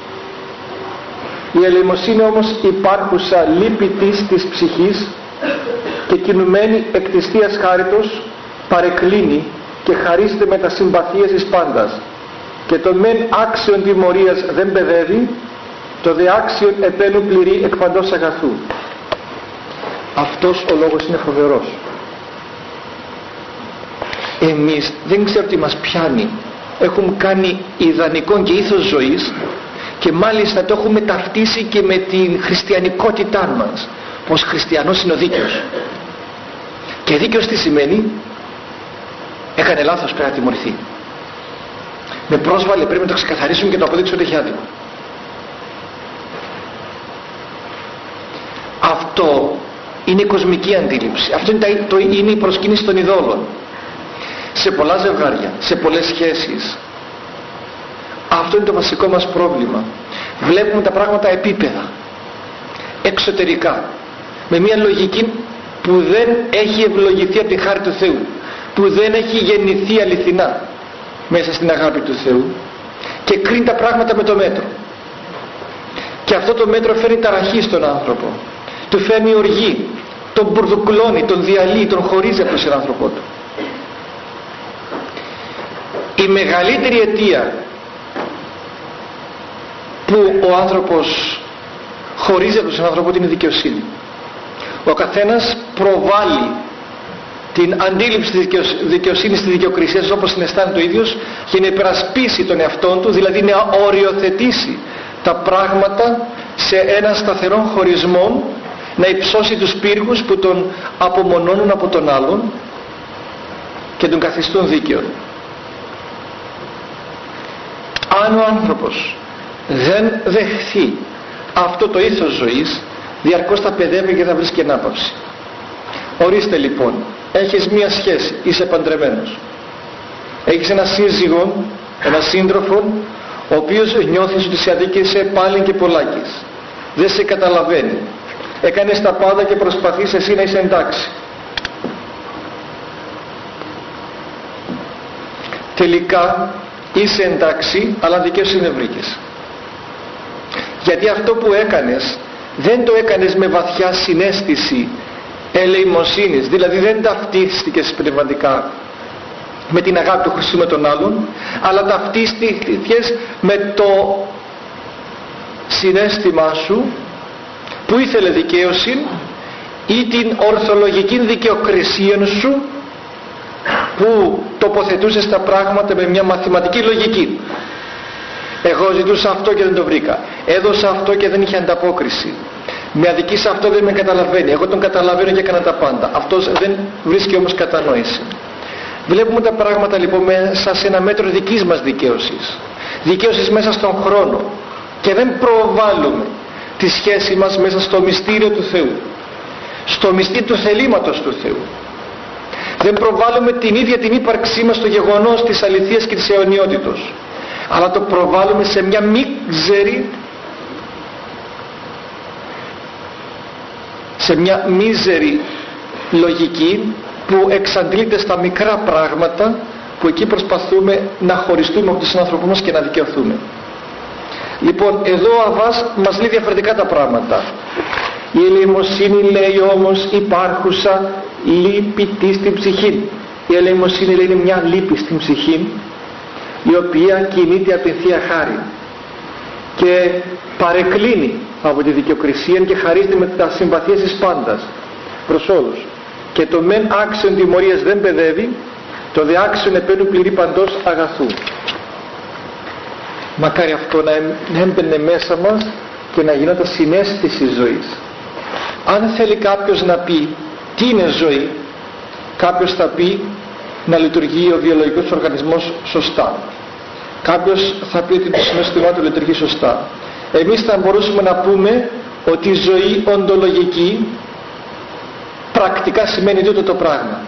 Η ελεημοσύνη όμως υπάρχουσα λύπητης της ψυχής και κινουμένη εκ της Θείας χάριτος παρεκκλίνει και χαρίζεται με τα συμπαθίες της πάντας, και το μεν άξιον τιμωρίας δεν παιδεύει, το δε άξιον επένου πληρεί εκ παντός αγαθού. Αυτός ο λόγος είναι φοβερός. Εμείς δεν ξέρω τι μας πιάνει, έχουμε κάνει ιδανικό και ήθος ζωής, και μάλιστα το έχουμε ταυτίσει και με την χριστιανικότητά μας, πως χριστιανός είναι ο δίκαιος. Και δίκαιος τι σημαίνει? Έκανε λάθος, πρέπει να τιμωρηθεί. Με πρόσβαλε, πρέπει να το ξεκαθαρίσουμε και να το αποδείξουμε ότι έχει άδικο. Αυτό είναι η κοσμική αντίληψη. Αυτό είναι η προσκύνηση των ειδόλων. Σε πολλά ζευγάρια, σε πολλές σχέσεις. Αυτό είναι το βασικό μας πρόβλημα. Βλέπουμε τα πράγματα επίπεδα. εξωτερικά, με μια λογική που δεν έχει ευλογηθεί από τη χάρη του Θεού, που δεν έχει γεννηθεί αληθινά μέσα στην αγάπη του Θεού, και κρίνει τα πράγματα με το μέτρο. Και αυτό το μέτρο φέρνει ταραχή στον άνθρωπο, του φέρνει οργή, τον μπουρδουκλώνει, τον διαλύει, τον χωρίζει από τον συνάνθρωπό του. Η μεγαλύτερη αιτία που ο άνθρωπος χωρίζει από τον συνάνθρωπό του είναι η δικαιοσύνη. Ο καθένας προβάλλει την αντίληψη της δικαιοσύνης, της δικαιοκρισίας όπως την αισθάνεται ο ίδιος, για να υπερασπίσει τον εαυτόν του, δηλαδή να οριοθετήσει τα πράγματα σε ένα σταθερό χωρισμό, να υψώσει τους πύργους που τον απομονώνουν από τον άλλον και τον καθιστούν δίκαιον. Αν ο άνθρωπος δεν δεχθεί αυτό το ήθος ζωής, διαρκώς θα παιδεύει και θα βρίσκει ανάπαυση. Ορίστε λοιπόν, έχεις μία σχέση, είσαι παντρεμένος, έχεις ένα σύζυγο, ένα σύντροφο, ο οποίος νιώθεις ότι σε αδίκησε πάλι και πολλάκις, δεν σε καταλαβαίνει, έκανες τα πάντα και προσπαθείς εσύ να είσαι εντάξει. Τελικά είσαι εντάξει, αλλά δικαίωση δεν βρήκες, γιατί αυτό που έκανες δεν το έκανες με βαθιά συναίσθηση ελεημοσύνης, δηλαδή δεν ταυτίστηκες πνευματικά με την αγάπη του Χριστού με τον άλλον, αλλά ταυτίστηκες με το συναίσθημά σου που ήθελε δικαίωση ή την ορθολογική δικαιοκρισία σου που τοποθετούσες τα πράγματα με μια μαθηματική λογική. Εγώ ζητούσα αυτό και δεν το βρήκα, έδωσα αυτό και δεν είχε ανταπόκριση, με αδικήσα αυτό, δεν με καταλαβαίνει, εγώ τον καταλαβαίνω και έκανα τα πάντα, αυτός δεν βρίσκει όμως κατανόηση. Βλέπουμε τα πράγματα λοιπόν μέσα σε ένα μέτρο δικής μας δικαίωσης μέσα στον χρόνο, και δεν προβάλλουμε τη σχέση μας μέσα στο μυστήριο του Θεού, στο μυστήριο του θελήματος του Θεού. Δεν προβάλλουμε την ίδια την ύπαρξή μας στο γεγονός της αληθείας και της αιωνιότητος, αλλά το προβάλλουμε σε μια μίζερη λογική που εξαντλείται στα μικρά πράγματα, που εκεί προσπαθούμε να χωριστούμε από τον συνάνθρωπό μας και να δικαιωθούμε. Λοιπόν, εδώ ο Αββάς μας λέει διαφορετικά τα πράγματα. Η ελεημοσύνη, λέει, όμως υπάρχουσα λύπητη στην ψυχή. Η ελεημοσύνη, λέει, είναι μια λύπη στην ψυχή, η οποία κινείται από την Θεία Χάρη και παρεκκλίνει από τη δικαιοκρισία και χαρίζεται με τα συμπαθίες της πάντας προς όλους. Και το μεν άξιον τιμωρίας δεν παιδεύει, το δε άξιον επένου πληρεί παντός αγαθού. Μακάρι αυτό να έμπαινε μέσα μας και να γινόταν συναίσθηση ζωής. Αν θέλει κάποιος να πει τι είναι ζωή, κάποιος θα πει να λειτουργεί ο βιολογικός οργανισμός σωστά. Κάποιος θα πει ότι το συναίσθημά του λειτουργεί σωστά. Εμείς θα μπορούσαμε να πούμε ότι η ζωή οντολογική πρακτικά σημαίνει τούτο το πράγμα.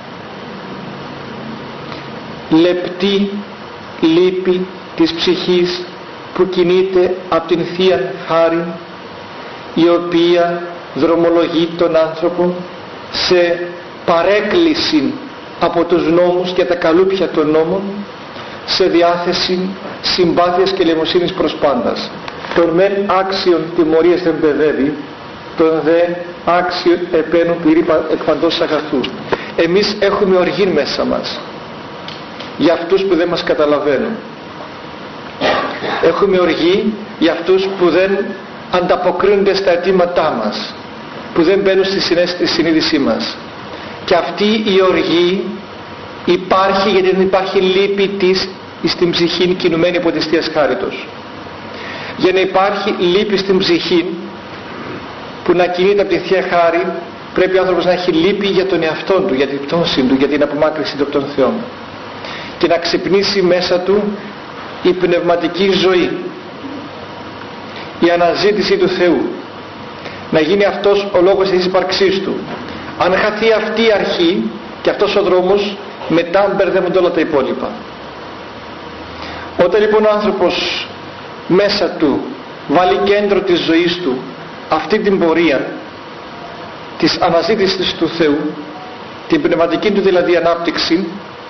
Λεπτή λύπη της ψυχής που κινείται από την Θεία Χάρη, η οποία δρομολογεί τον άνθρωπο σε παρέκκληση από τους νόμους και τα καλούπια των νόμων, σε διάθεση συμπάθειας και ελεημοσύνης προς πάντας. Τον μεν άξιον τιμωρίας δεν παιδεύει, τον δε άξιον επένου πληρεί εκ παντός αγαθού. Εμείς έχουμε οργή μέσα μας για αυτούς που δεν μας καταλαβαίνουν. Έχουμε οργή για αυτούς που δεν ανταποκρίνονται στα αιτήματά μας, που δεν μπαίνουν στη συνείδησή μας. Και αυτή η οργή υπάρχει γιατί δεν υπάρχει λύπη της στην ψυχή κινουμένη από της Θείας Χάριτος. Για να υπάρχει λύπη στην ψυχή που να κινείται από τη Θεία Χάρη, πρέπει ο άνθρωπος να έχει λύπη για τον εαυτό του, για την πτώση του, για την απομάκρυνση του από τον Θεό, και να ξυπνήσει μέσα του η πνευματική ζωή, η αναζήτηση του Θεού, να γίνει αυτός ο λόγος της ύπαρξής του. Αν χαθεί αυτή η αρχή και αυτός ο δρόμος, μετά μπερδεύονται όλα τα υπόλοιπα. Όταν λοιπόν ο άνθρωπος μέσα του βάλει κέντρο της ζωής του αυτή την πορεία της αναζήτησης του Θεού, την πνευματική του δηλαδή ανάπτυξη,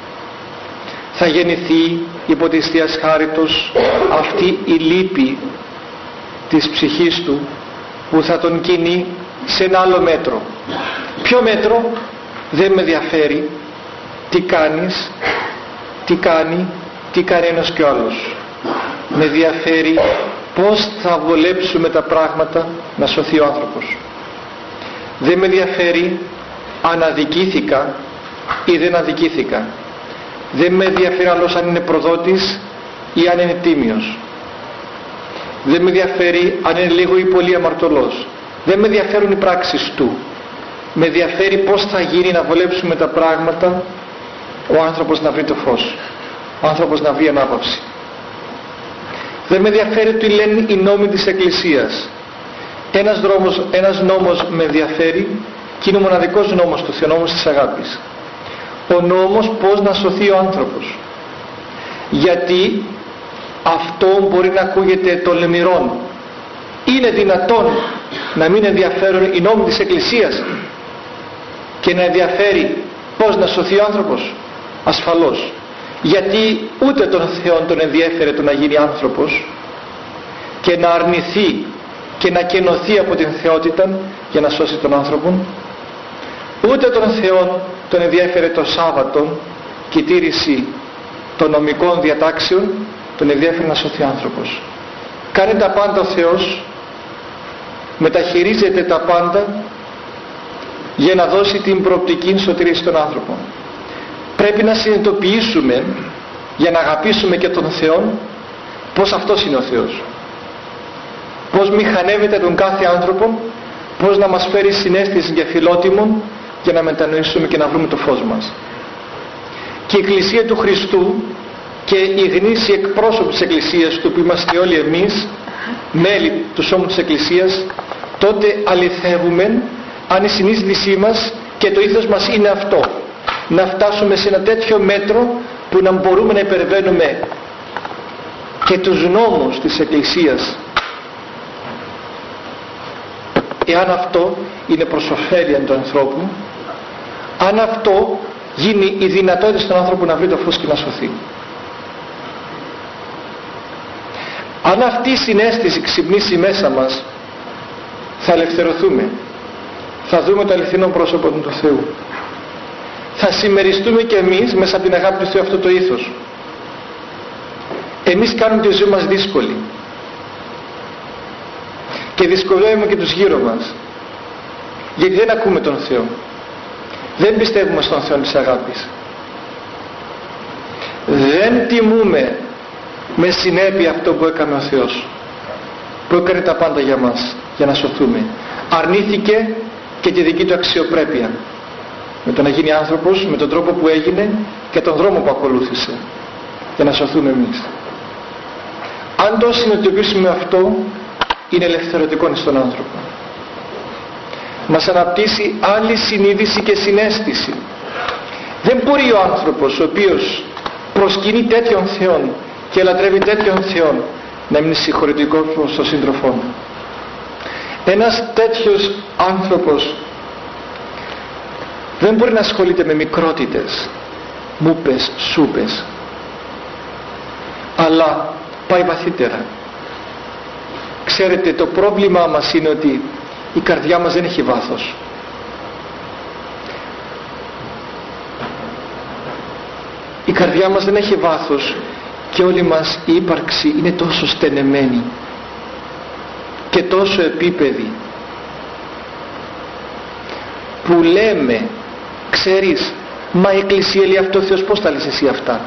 θα γεννηθεί υπό της Θείας χάριτος αυτή η λύπη της ψυχής του που θα τον κινεί σε ένα άλλο μέτρο. Ποιο μέτρο? Δεν με ενδιαφέρει τι κάνεις, τι κάνει ένας και ο άλλος. Με ενδιαφέρει πώς θα βολέψουμε τα πράγματα να σωθεί ο άνθρωπος. Δεν με ενδιαφέρει αν αδικήθηκα ή δεν αδικήθηκα. Δεν με ενδιαφέρει άλλος αν είναι προδότης ή αν είναι τίμιος. Δεν με ενδιαφέρει αν είναι λίγο ή πολύ αμαρτωλός. Δεν με ενδιαφέρουν οι πράξεις του. Με ενδιαφέρει πώς θα γίνει να βολέψουμε τα πράγματα, ο άνθρωπος να βρει το φως, ο άνθρωπος να βρει ανάπαυση. Δεν με ενδιαφέρει τι λένε οι νόμοι της Εκκλησίας. Ένας νόμος με ενδιαφέρει και είναι ο μοναδικός νόμος του Θεού, ο νόμος της αγάπης. Ο νόμος πώς να σωθεί ο άνθρωπος. Γιατί αυτό μπορεί να ακούγεται τολμηρόν. Είναι δυνατόν να μην ενδιαφέρουν οι νόμοι της Εκκλησίας και να ενδιαφέρει πώς να σωθεί ο άνθρωπος? Ασφαλώς. Γιατί ούτε τον Θεό τον ενδιέφερε το να γίνει άνθρωπος και να αρνηθεί και να κενωθεί από την θεότητα για να σώσει τον άνθρωπο. Ούτε τον Θεό τον ενδιέφερε το Σάββατο και η τήρηση των νομικών διατάξεων, τον ενδιέφερε να σωθεί ο άνθρωπος. Κάνει τα πάντα ο Θεός, μεταχειρίζεται τα πάντα για να δώσει την προοπτική σωτηρία στον άνθρωπο. Πρέπει να συνειδητοποιήσουμε για να αγαπήσουμε και τον Θεό πως αυτός είναι ο Θεός. Πως μηχανεύεται τον κάθε άνθρωπο, πως να μας φέρει συναίσθηση και φιλότιμο για να μετανοήσουμε και να βρούμε το φως μας. Και η Εκκλησία του Χριστού και οι γνήσιοι εκπρόσωποι της Εκκλησίας του που είμαστε όλοι εμείς μέλη του σώμου της Εκκλησίας, τότε αληθεύουμε αν η συνείδησή μας και το ήθος μας είναι αυτό, να φτάσουμε σε ένα τέτοιο μέτρο που να μπορούμε να υπερβαίνουμε και τους νόμους της Εκκλησίας, εάν αυτό είναι προς ωφέλεια του ανθρώπου, αν αυτό γίνει η δυνατότητα στον άνθρωπο να βρει το φως και να σωθεί. Αν αυτή η συναίσθηση ξυπνήσει μέσα μας, θα ελευθερωθούμε, θα δούμε το αληθινό πρόσωπο του Θεού, θα συμμεριστούμε και εμείς μέσα από την αγάπη του Θεού αυτό το ήθος. Εμείς κάνουμε τη ζωή μας δύσκολη και δυσκολεύουμε και τους γύρω μας, γιατί δεν ακούμε τον Θεό, δεν πιστεύουμε στον Θεό της αγάπης, δεν τιμούμε με συνέπεια αυτό που έκανε ο Θεός, που έκανε τα πάντα για μας, για να σωθούμε. Αρνήθηκε και τη δική του αξιοπρέπεια με το να γίνει άνθρωπος, με τον τρόπο που έγινε και τον δρόμο που ακολούθησε για να σωθούμε εμείς. Αν το συνειδητοποιήσουμε αυτό, είναι ελευθερωτικό στον άνθρωπο. Μας αναπτύσσει άλλη συνείδηση και συναίσθηση. Δεν μπορεί ο άνθρωπος ο οποίος προσκυνεί τέτοιον Θεόν και λατρεύει τέτοιον Θεόν να μην είναι συγχωρητικός προς τον σύντροφό. Ένας τέτοιος άνθρωπος δεν μπορεί να ασχολείται με μικρότητες, μούπες, σούπες, αλλά πάει βαθύτερα. Ξέρετε, το πρόβλημά μας είναι ότι η καρδιά μας δεν έχει βάθος. Η καρδιά μας δεν έχει βάθος και όλη μας η ύπαρξη είναι τόσο στενεμένη και τόσο επίπεδη που λέμε, ξέρεις, μα η Εκκλησία λέει αυτό, ο Θεός πώς τα λες εσύ αυτά?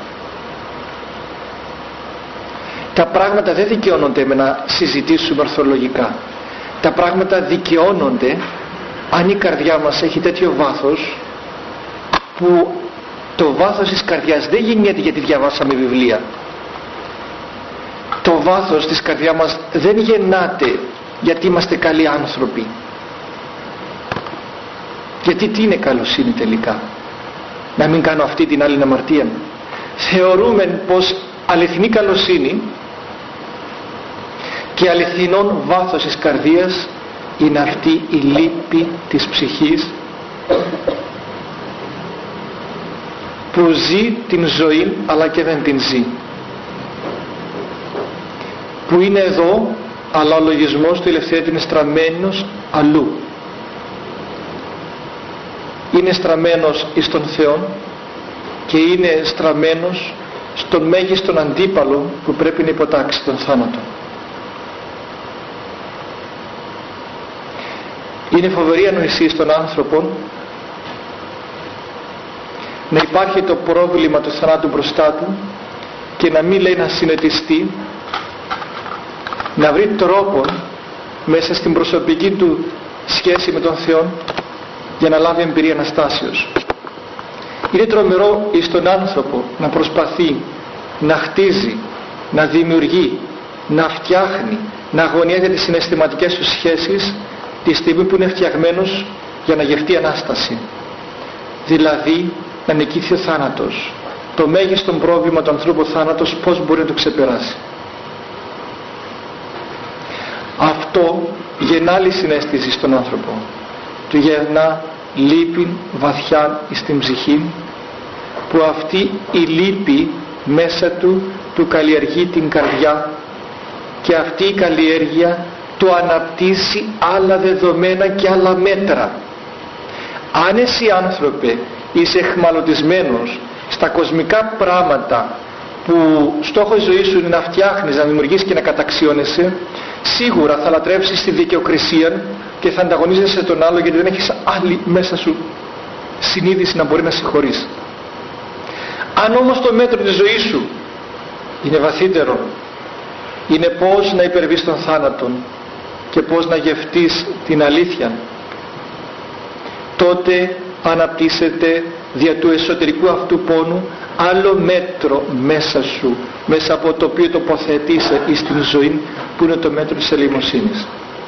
Τα πράγματα δεν δικαιώνονται με να συζητήσουμε ορθολογικά. Τα πράγματα δικαιώνονται αν η καρδιά μας έχει τέτοιο βάθος, που το βάθος της καρδιάς δεν γεννιέται γιατί διαβάσαμε βιβλία. Το βάθος της καρδιάς μας δεν γεννάται γιατί είμαστε καλοί άνθρωποι. Γιατί τι είναι καλοσύνη τελικά? Να μην κάνω αυτή την άλλη αμαρτία? Θεωρούμε πως αληθινή καλοσύνη και αληθινόν βάθος της καρδίας είναι αυτή η λύπη της ψυχής που ζει την ζωή αλλά και δεν την ζει, που είναι εδώ αλλά ο λογισμός του ελευθερίου είναι στραμμένος αλλού. Είναι στραμμένος εις τον Θεό και είναι στραμμένος στον μέγιστον αντίπαλο που πρέπει να υποτάξει τον θάνατο. Είναι φοβερή ανοησία στον άνθρωπο να υπάρχει το πρόβλημα του θανάτου μπροστά του και να μην λέει να συνετιστεί, να βρει τρόπο μέσα στην προσωπική του σχέση με τον Θεό για να λάβει εμπειρία Αναστάσεως. Είναι τρομερό εις τον άνθρωπο να προσπαθεί να χτίζει, να δημιουργεί, να φτιάχνει, να αγωνιάζει τις συναισθηματικές του σχέσεις τη στιγμή που είναι φτιαγμένος για να γευτεί Ανάσταση, δηλαδή να νικήσει ο θάνατος. Το μέγιστο πρόβλημα του ανθρώπου θάνατος, πώς μπορεί να το ξεπεράσει. Αυτό γεννά άλλη συναίσθηση στον άνθρωπο, του γεννά λύπη βαθιά στην ψυχή, που αυτή η λύπη μέσα του καλλιεργεί την καρδιά και αυτή η καλλιέργεια του αναπτύσσει άλλα δεδομένα και άλλα μέτρα. Αν εσύ άνθρωπε είσαι εχμαλωτισμένος στα κοσμικά πράγματα που στόχος ζωής σου είναι να φτιάχνεις, να δημιουργείς και να καταξιώνεσαι, σίγουρα θα λατρεύσεις τη δικαιοκρισία και θα ανταγωνίζεσαι τον άλλο, γιατί δεν έχεις άλλη μέσα σου συνείδηση να μπορεί να συγχωρείς. Αν όμως το μέτρο της ζωής σου είναι βαθύτερο, είναι πώς να υπερβείς τον θάνατον και πώς να γευτείς την αλήθεια, τότε αναπτύσσεται δια του εσωτερικού αυτού πόνου άλλο μέτρο μέσα σου, μέσα από το οποίο τοποθετείσαι εις την ζωή, που είναι το μέτρο της ελεημοσύνης.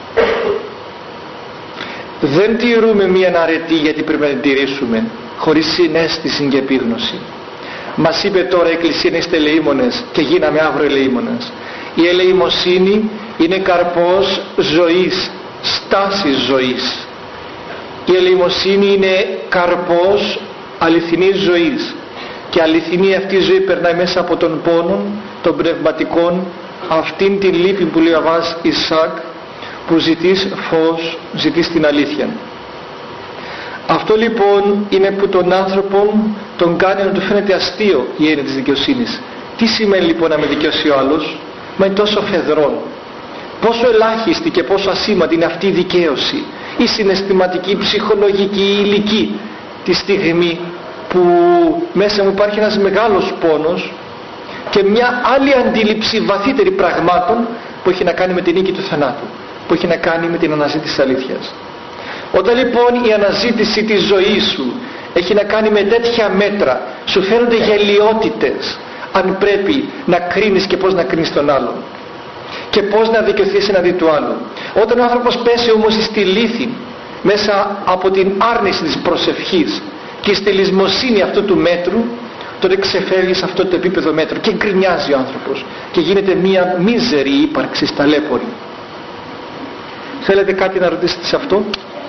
Δεν τηρούμε μία αρετή γιατί πρέπει να την τηρήσουμε, χωρίς συναίσθηση και επίγνωση. Μας είπε τώρα η Εκκλησία να είστε ελεήμονες και γίναμε αύριο ελεήμονες. Η ελεημοσύνη είναι καρπός ζωής, στάσης ζωής. Η ελεημοσύνη είναι καρπός αληθινής ζωής, και αληθινή αυτή η ζωή περνάει μέσα από τον πόνο των πνευματικών, αυτήν την λύπη που λέει ο Αββάς Ισαάκ, που ζητείς φως, ζητείς την αλήθεια. Αυτό λοιπόν είναι που τον άνθρωπο τον κάνει να του φαίνεται αστείο η έννοια της δικαιοσύνης. Τι σημαίνει λοιπόν να με δικαιώσει ο άλλος? Μα είναι τόσο φεδρόν. Πόσο ελάχιστη και πόσο ασήμαντη είναι αυτή η δικαίωση, η συναισθηματική, η ψυχολογική, η υλική, τη στιγμή που μέσα μου υπάρχει ένας μεγάλος πόνος και μια άλλη αντίληψη βαθύτερη πραγμάτων που έχει να κάνει με την νίκη του θανάτου, που έχει να κάνει με την αναζήτηση της αλήθειας. Όταν λοιπόν η αναζήτηση της ζωής σου έχει να κάνει με τέτοια μέτρα, σου φαίνονται γελοιότητες αν πρέπει να κρίνεις και πώς να κρίνεις τον άλλον και πώς να δικαιωθείς εναντί του άλλου. Όταν ο άνθρωπος πέσει όμως στη λύθη μέσα από την άρνηση της προσευχής και στη λησμοσύνη αυτού του μέτρου, τότε ξεφεύγει σε αυτό το επίπεδο μέτρου και γκρινιάζει ο άνθρωπος και γίνεται μια μίζερη ύπαρξη ταλέπορη. Θέλετε κάτι να ρωτήσετε σε αυτό?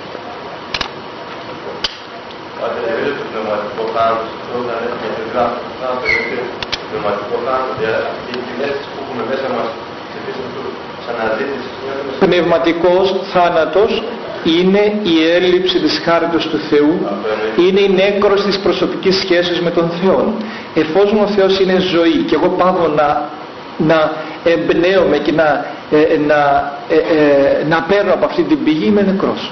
Το πνευματικό θάνατος, όταν έχουμε πνευματικό θάνατος, οι κοινές που έχουμε μέσα μας σαν αναζήτηση. Πνευματικός θάνατος είναι η έλλειψη της χάριτος του Θεού, είναι η νέκρωση της προσωπικής σχέσης με τον Θεό. Εφόσον ο Θεός είναι ζωή και εγώ πάω να εμπνέομαι και να παίρνω από αυτή την πηγή, είμαι νεκρός.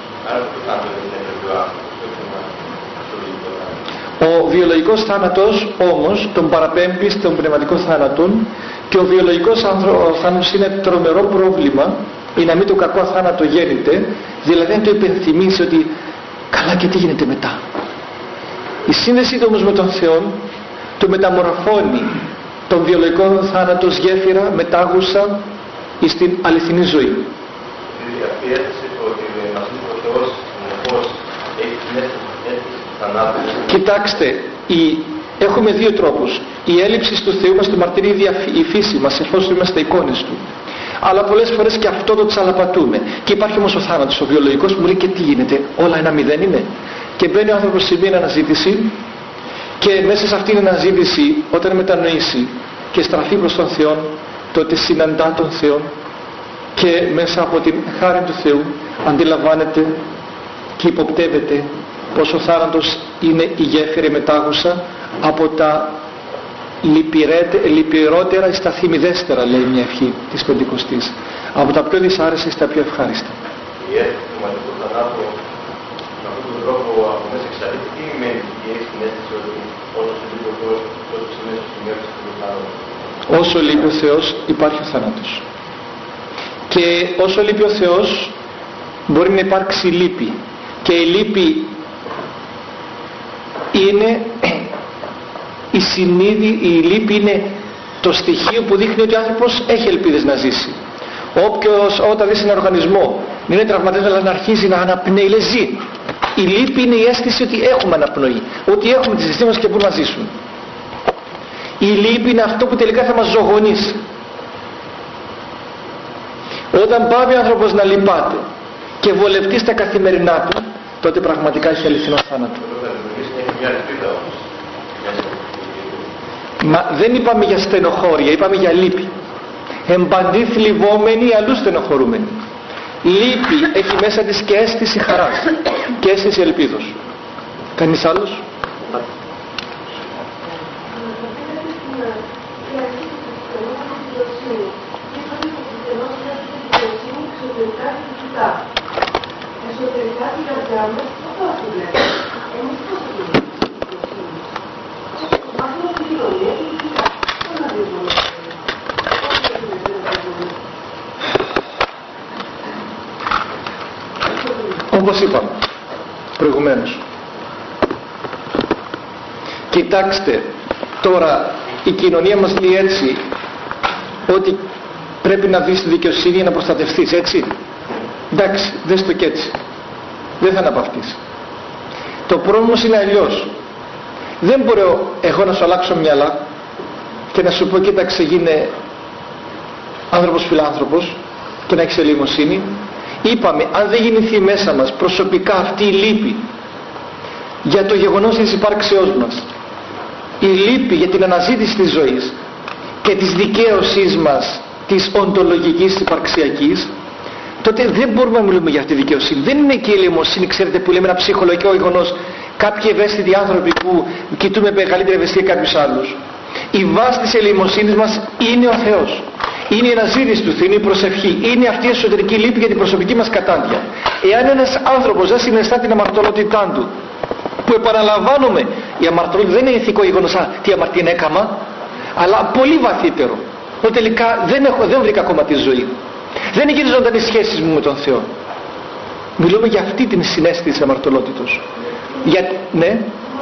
Ο βιολογικός θάνατος όμως τον παραπέμπει στον πνευματικό θάνατο, και ο βιολογικός θάνατος είναι τρομερό πρόβλημα, ή να μην το κακό θάνατο γέννηται, δηλαδή να το υπενθυμίσει ότι καλά, και τι γίνεται μετά. Η σύνδεσή του όμως με τον Θεό το μεταμορφώνει τον βιολογικό θάνατο γέφυρα μετάγουσα στην αληθινή ζωή. Αυτή η αίσθηση ότι μας είπε ο Θεός συνεχώς έχει την αίσθηση θανάτου. Κοιτάξτε, έχουμε δύο τρόπους. Η έλλειψη του Θεού μας το μαρτυρεί η φύση μας, εφόσον είμαστε εικόνες του. αλλά πολλές φορές και αυτό το τσαλαπατούμε. Και υπάρχει όμως ο θάνατος, ο βιολογικός, μου λέει και τι γίνεται, όλα ένα μηδέν είναι. Και μπαίνει ο άνθρωπος σε μια αναζήτηση και μέσα σε αυτήν την αναζήτηση, όταν μετανοήσει και στραφεί προς τον Θεό, τότε συναντά τον Θεό και μέσα από την χάρη του Θεού αντιλαμβάνεται και υποπτεύεται πως ο θάνατος είναι η γέφυρα μετάγουσα από τα λυπηρότερα στα θυμιδέστερα, λέει μια ευχή της Πεντηκοστής, από τα πιο δυσάρεστα στα πιο ευχάριστα. Η αίσθηση του μαθητού θανάτου με αυτόν τον τρόπο από μέσα εξαρτάται τι σημαίνει και έχει την αίσθηση ότι όσο λείπει ο Θεός, τόσο σημαίνει στο σημείο της του θάνατου. Όσο λείπει ο Θεός υπάρχει ο θάνατος. Και όσο λείπει ο Θεός μπορεί να υπάρξει λύπη. Και η λύπη είναι η λύπη είναι το στοιχείο που δείχνει ότι ο άνθρωπος έχει ελπίδες να ζήσει. Όποιος όταν δει έναν οργανισμό μην είναι τραυματισμένος αλλά να αρχίζει να αναπνέει, λέει ζει. Η λύπη είναι η αίσθηση ότι έχουμε αναπνοή, ότι έχουμε τις αισθήσεις μας και μπορούμε να ζήσουμε. Η λύπη είναι αυτό που τελικά θα μας ζωγονίσει. Όταν πάει ο άνθρωπος να λυπάται και βολευτεί στα καθημερινά του, τότε πραγματικά έχει αληθινό θάνατο. Μα δεν είπαμε για στενοχώρια, είπαμε για λύπη. Εμπαντή θλιβόμενοι, αλλού στενοχωρούμενοι. Λύπη έχει μέσα της και αίσθηση χαράς και αίσθηση ελπίδος. Κανείς άλλος? Εσωτερικά την καρδιά μας, αυτό το βλέπουμε. Εμείς πώς το βλέπουμε. Μάθουμε την κοινωνία και την κοινωνία. Πώς να δούμε. Όπως είπαμε προηγουμένως. Κοιτάξτε, τώρα η κοινωνία μας λέει έτσι, ότι πρέπει να δεις τη δικαιοσύνη για να προστατευτείς, έτσι. Εντάξει, δες το και έτσι. Δεν θα αναπαυτείς. Το πρόβλημα είναι αλλιώς. Δεν μπορώ εγώ να σου αλλάξω μυαλά και να σου πω κοίταξε γίνε άνθρωπος φιλάνθρωπος και να έχεις ελεημοσύνη. Είπαμε, αν δεν γεννηθεί μέσα μας προσωπικά αυτή η λύπη για το γεγονός της υπάρξεώς μας, η λύπη για την αναζήτηση της ζωής και της δικαίωσής μας, της οντολογικής υπαρξιακής, τότε δεν μπορούμε να μιλούμε για αυτή τη δικαιοσύνη. Δεν είναι και η ελεημοσύνη, ξέρετε, που λέμε ένα ψυχολογικό γεγονός, κάποιοι ευαίσθητοι άνθρωποι που κοιτούμε μεγαλύτερη ευαισθησία κάποιους άλλους. Η βάση της ελεημοσύνης μας είναι ο Θεός. Είναι η αναζήτηση του Θεού, είναι η προσευχή, είναι αυτή η εσωτερική λύπη για την προσωπική μας κατάντια. Εάν ένας άνθρωπος δεν συναισθά την αμαρτωλότητά του, που επαναλαμβάνουμε, η αμαρτωλότητα δεν είναι ηθικό γεγονός, τι αμαρτία έκαμα, αλλά πολύ βαθύτερο. Ότι τελικά δεν βρήκα ακόμα τη ζωή. Δεν είναι ζωντανή σχέση μου με τον Θεό. Μιλούμε για αυτή την συναίσθηση της αμαρτωλότητος. Ναι.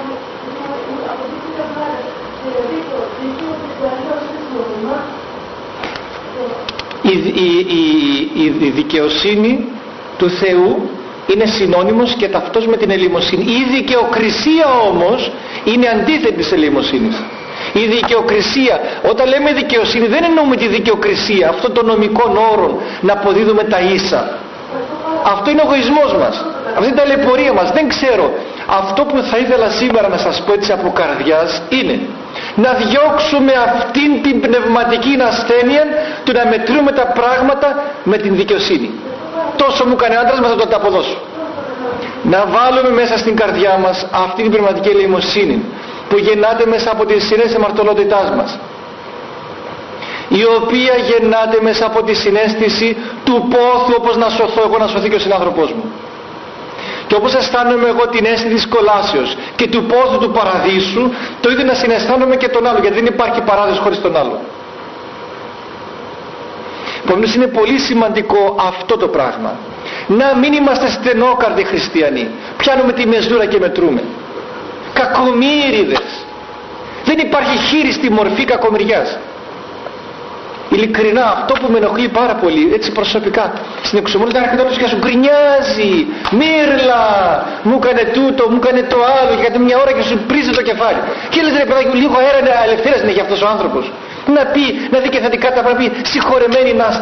Η δικαιοσύνη του Θεού είναι συνώνυμος και ταυτός με την ελεημοσύνη. Η δικαιοκρισία όμως είναι αντίθετη της ελεημοσύνης. Η δικαιοκρισία, όταν λέμε δικαιοσύνη δεν εννοούμε τη δικαιοκρισία αυτών των νομικών όρων να αποδίδουμε τα ίσα. Αυτό είναι ο εγωισμός μας, αυτή είναι η ταλαιπωρία μας. Δεν ξέρω, αυτό που θα ήθελα σήμερα να σας πω έτσι από καρδιάς είναι να διώξουμε αυτήν την πνευματική ασθένεια του να μετρούμε τα πράγματα με την δικαιοσύνη. Τόσο μου κάνει άντρας, μας θα το αποδώσω. Να βάλουμε μέσα στην καρδιά μας αυτή την πνευματική ελεημοσύνη που γεννάται μέσα από τη συναίσθηση αμαρτωλότητάς μας, η οποία γεννάται μέσα από τη συναίσθηση του πόθου, όπως να σωθώ εγώ, να σωθεί και ο συνάνθρωπός μου. Και όπως αισθάνομαι εγώ την αίσθηση της κολάσεως και του πόθου του παραδείσου, το ίδιο να συναισθάνομαι και τον άλλο, γιατί δεν υπάρχει παράδεισος χωρίς τον άλλο. Επομένως είναι πολύ σημαντικό αυτό το πράγμα. Να μην είμαστε στενόκαρδοι χριστιανοί. Πιάνουμε τη μεζούρα και μετρούμε. Κακομοίριδες. Δεν υπάρχει χείριστη μορφή κακομοιριάς. Ειλικρινά, αυτό που με ενοχλεί πάρα πολύ, έτσι προσωπικά, στην εξομολογία έρχεται όλος και σου γκρινιάζει, μύρλα, μου έκανε τούτο, μου έκανε το άλλο, γιατί μια ώρα και σου πρίζει το κεφάλι. Και λες ρε παιδάκι, λίγο αέρα ελευθερίας είναι για αυτός ο άνθρωπος. Να πει, να δει και θετικά τα πρέπει, συγχωρεμένοι να είστε.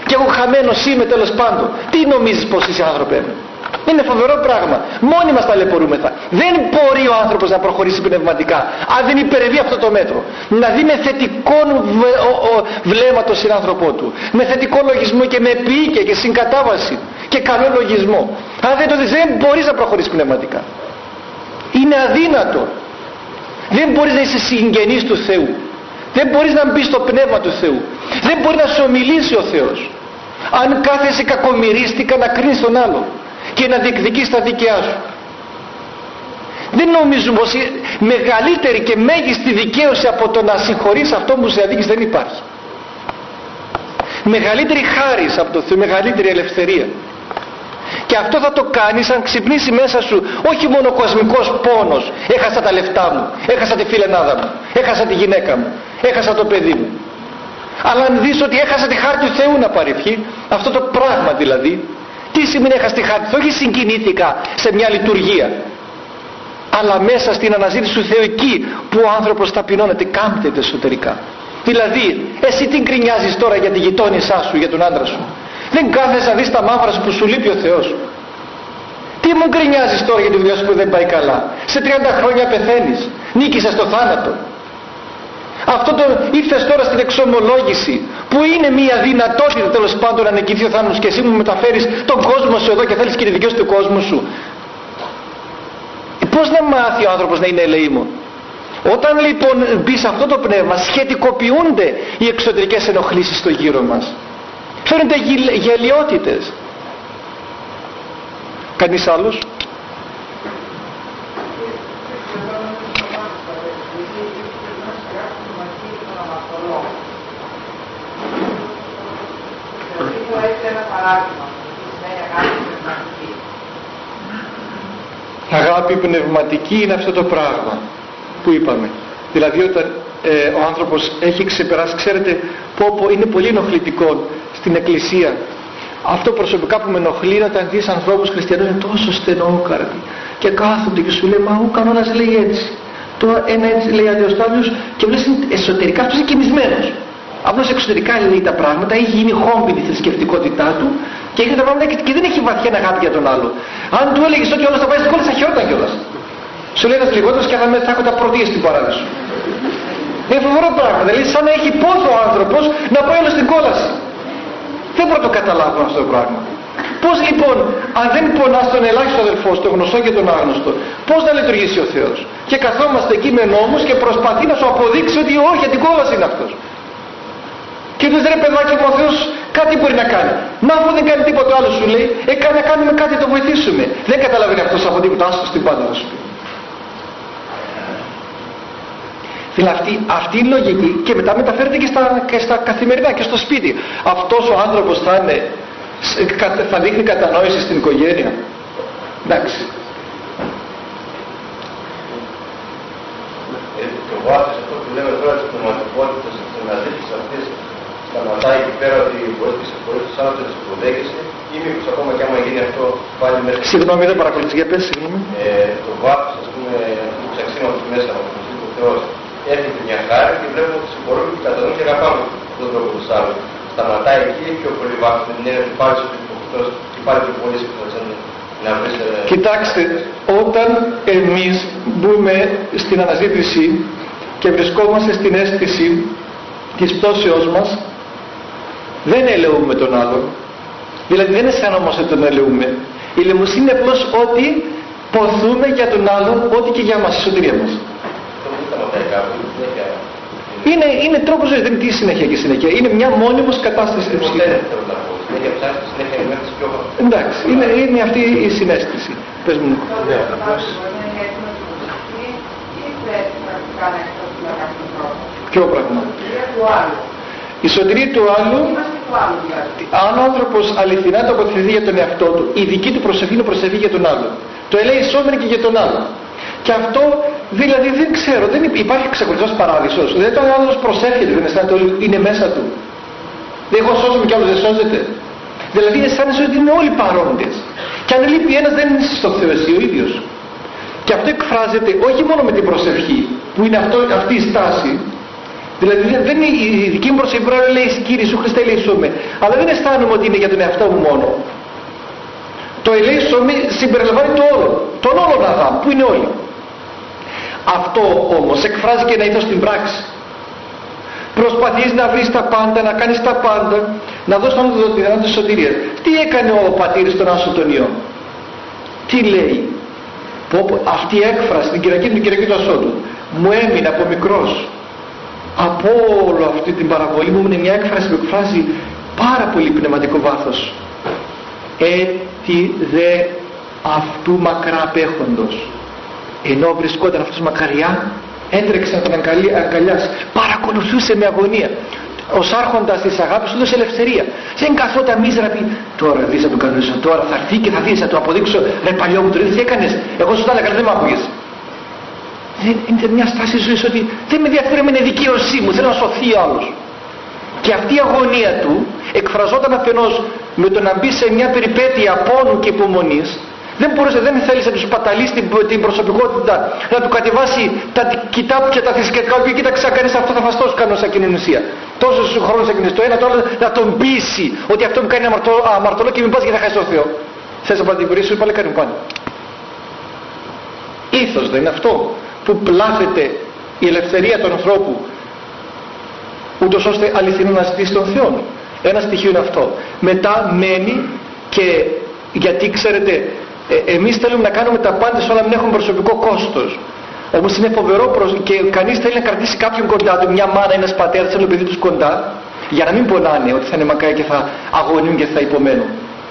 και εγώ χαμένος είμαι τέλος πάντων. Τι νομίζεις πως είσαι, άνθρωπε? Είναι φοβερό πράγμα. Μόνοι μας ταλαιπωρούμεθα. Δεν μπορεί ο άνθρωπος να προχωρήσει πνευματικά αν δεν υπερβεί αυτό το μέτρο. Να δει με θετικό βλέμμα τον συνάνθρωπό του, με θετικό λογισμό και με επίοικια και συγκατάβαση και καλό λογισμό. Αν δεν το δεις, δεν μπορείς να προχωρήσεις πνευματικά. Είναι αδύνατο. Δεν μπορείς να είσαι συγγενής του Θεού. Δεν μπορείς να μπεις στο πνεύμα του Θεού. Δεν μπορεί να σου ομιλήσει ο Θεός αν κάθεσαι κακομοιρίστικα να κρίνεις τον άλλο και να διεκδικείς τα δικαιά σου. Δεν νομίζουμε πως μεγαλύτερη και μέγιστη δικαίωση από το να συγχωρείς αυτό που σε αδίκησε δεν υπάρχει. Μεγαλύτερη χάρις από το Θεό, μεγαλύτερη ελευθερία. Και αυτό θα το κάνεις αν ξυπνήσει μέσα σου όχι μόνο κοσμικός πόνος, έχασα τα λεφτά μου, έχασα τη φιλενάδα μου, έχασα τη γυναίκα μου, έχασα το παιδί μου. Αλλά αν δεις ότι έχασα τη χάρη του Θεού να παρευχεί, αυτό το πράγμα δηλαδή, τι σημαίνει έχασα τη χάρη του? Όχι συγκινήθηκα σε μια λειτουργία, αλλά μέσα στην αναζήτηση του Θεού, εκεί που ο άνθρωπος ταπεινώνεται, κάμπτεται εσωτερικά. Δηλαδή, εσύ τι γκρινιάζεις τώρα για τη γειτόνισά σου, για τον άντρα σου? Δεν κάθεσαι να δεις τα μαύρα σου που σου λείπει ο Θεός? Τι μου γκρινιάζεις τώρα για τη δουλειά σου που δεν πάει καλά? Σε 30 χρόνια πεθαίνεις, νίκησες το θάνατο. Αυτό το ήρθες τώρα στην εξομολόγηση που είναι μια δυνατότητα τέλος πάντων να νικηθεί ο θάνατος και εσύ μου μεταφέρεις τον κόσμο σου εδώ και θέλεις και τη δικαίωση του κόσμου σου. Πώς να μάθει ο άνθρωπος να είναι ελεήμων? Όταν λοιπόν μπει σε αυτό το πνεύμα, σχετικοποιούνται οι εξωτερικές ενοχλήσεις στο γύρο μας. Φαίνονται γελιότητες. Κανείς άλλος? Αγάπη πνευματική είναι αυτό το πράγμα που είπαμε. Δηλαδή όταν ο άνθρωπος έχει ξεπεράσει, ξέρετε πω είναι πολύ ενοχλητικό στην εκκλησία. Αυτό προσωπικά που με ενοχλεί είναι όταν δεις ανθρώπους χριστιανούς είναι τόσο στενόκαρδοι και κάθονται και σου λέει μα ο κανόνας λέει έτσι, το ένα έτσι λέει αντιοστάλιος, και βλέπεις εσωτερικά αυτός είναι κοιμισμένος. Απλώς εξωτερικά λέει τα πράγματα, έχει γίνει χόμπινη η θρησκευτικότητά του και έχει τα πράγματα και δεν έχει βαθιά αγάπη για τον άλλο. Αν του έλεγες ότι όλος θα πάει στην κόλλη θα χαιρόταν κιόλας. Σου λέει ένας λιγότερος και θα έχω τα πρωτεία στην παράδεισο. Είναι φοβερό πράγμα. Δηλαδή σαν να έχει πόθο ο άνθρωπος να πάει όλο στην κόλαση. Δεν μπορώ να το καταλάβω αυτό το πράγμα. Πώς λοιπόν, αν δεν πονάς τον ελάχιστο αδελφό, τον γνωστό και τον άγνωστο, πώς να λειτουργήσει ο Θεός? Και καθόμαστε εκεί με νόμους και προσπαθεί να σου αποδείξει ότι όχι, για την κόλαση είναι αυτός. Και λες ρε παιδάκι μου, ο Θεός κάτι μπορεί να κάνει. Μα αφού δεν κάνει τίποτα άλλο σου λέει, να κάνουμε κάτι, το βοηθήσουμε. Δεν καταλαβαίνει αυτός από τίποτα, άστο στην πάντα θα σου πει. Δηλαδή αυτή η λογική και μετά μεταφέρεται και στα καθημερινά και στο σπίτι. Αυτός ο άνθρωπος θα δείχνει κατανόηση στην οικογένεια. Εντάξει. Το βάθος αυτό που λέμε τώρα της πνευματικότητας, της αναζήτησης αυτής, σταματάει εκεί πέρα ότι μπορείς και σε χωρίς τους άλλους να τους υποδέχεσαι ή μήπως ακόμα κι άμα γίνει αυτό πάλι μέσα... Συγγνώμη, δεν παρακολουθείς, για πες, συγγνώμη. Το βάθος, ας πούμε, του ξαξίματος μέσα από τον Χριστό Θεός, έρχεται μια χάρη και βλέπουμε ότι συμπορούμε και κατανοούμε και αγαπάμε τον τρόπο τους άλλους. Σταματάει εκεί ή πιο πολύ βάθος, με την έννοια ότι πάλι στο Χριστός και πάλι πιο πολύ να βρεις... Κοιτάξτε, όταν εμείς μπούμε στην αναζήτηση και βρισκόμαστε στην αίσθηση της πτώσεώς μας, δεν ελεούμε τον άλλον. Δηλαδή δεν αισθανόμαστε τον ελεούμε. Η ελεημοσύνη είναι απλώς ότι ποθούμε για τον άλλον, ό,τι και για μας, η σωτηρία μας. Είναι τρόπος ζωής, δεν είναι τι συνέχεια και συνέχεια. Είναι μια μόνιμος κατάσταση της ψυχής. Εντάξει, είναι αυτή η συναίσθηση. Πες μου. Ποιο πράγμα? Η σωτηρία του άλλου, αν ο άνθρωπος αληθινά τοποθετηθεί για τον εαυτό του, η δική του προσευχή είναι προσευχή για τον άλλο. Το λέει σώμενη και για τον άλλο. Και αυτό δηλαδή δεν ξέρω, δεν υπάρχει ξεχωριστός παράδεισος. Δηλαδή όταν ο άλλος προσεύχεται, δεν αισθάνεται ότι είναι μέσα του. Δεν εγώ σώζομαι κι άλλος δεν σώζεται. Δηλαδή αισθάνεσαι ότι είναι όλοι παρόντες. Και αν λείπει ένας δεν είναι στο Θεό εσύ ο ίδιος. Και αυτό εκφράζεται όχι μόνο με την προσευχή, που είναι αυτή η στάση, Δηλαδή δεν είναι η δική μου προσευχή μπορεί να λέει Κύριε Ιησού Χριστέ ελέησόμαι, αλλά δεν αισθάνομαι ότι είναι για τον εαυτό μου μόνο. Το ελέησόμαι συμπεριλαμβάνει το όλο, τον όλο Αδάμ που είναι όλοι. Αυτό όμως εκφράζει και ένα ήθος στην πράξη. Προσπαθείς να βρεις τα πάντα, να κάνεις τα πάντα, να δώσεις τον τη δυνατότητα της σωτηρίας. Τι έκανε ο πατήρ στον Άσο τον Υιό? Τι λέει? Αυτή η έκφραση, την Κυριακή του Ασώτου, μου έμεινε από μικρός. Από όλο αυτή την παραβολή μου είναι μια έκφραση που εκφράζει πάρα πολύ πνευματικό βάθος. Έτι δε αυτού μακρά απέχοντος. Ενώ βρισκόταν αυτός μακαριά, έτρεξε να τον αγκαλιάσει, παρακολουθούσε με αγωνία. Ως άρχοντας της αγάπης του δώσε ελευθερία. Δεν καθόταν μίζερα πει τώρα δεις να τον κανονίσω, τώρα θα έρθει και θα δεις να του αποδείξω, ρε παλιό μου το τι έκανες, εγώ σου τα έλεγα δεν μ' άκουγες. Είναι μια στάση ζωής ότι δεν με ενδιαφέρει με δικαίωσή μου, θέλω να σωθεί άλλος. Και αυτή η αγωνία του εκφραζόταν αφενός με το να μπει σε μια περιπέτεια πόνου και υπομονής. Δεν θέλησε να του σπαταλήσει την προσωπικότητα, να του κατεβάσει τα κοιτάπου και τα θρησκευτικά του. Κοίταξε, κανείς αυτό θα φαστός κάνω σαν κοινωνισία. Τόσους χρόνους έκανες το ένα, το άλλο να τον πείσει ότι αυτό μου κάνει αμαρτωλό και μην πας και θα χάσει τον Θεό. Θες να παρατηρήσεις, σου πάλι κάνει πάνω. Ήθος δεν είναι αυτό που πλάθεται η ελευθερία του ανθρώπου, ούτως ώστε αληθινά να ζητήσει τον Θεό. Ένα στοιχείο είναι αυτό. Μετά μένει και γιατί ξέρετε. Εμείς θέλουμε να κάνουμε τα πάντα σε όλα να μην έχουν προσωπικό κόστος. Όμως είναι φοβερό και κανείς θέλει να κρατήσει κάποιον κοντά του, μια μάνα, ένας πατέρας, ένα παιδί τους κοντά, για να μην πονάνε ότι θα είναι μακριά και θα αγωνίουν και θα υπομένουν.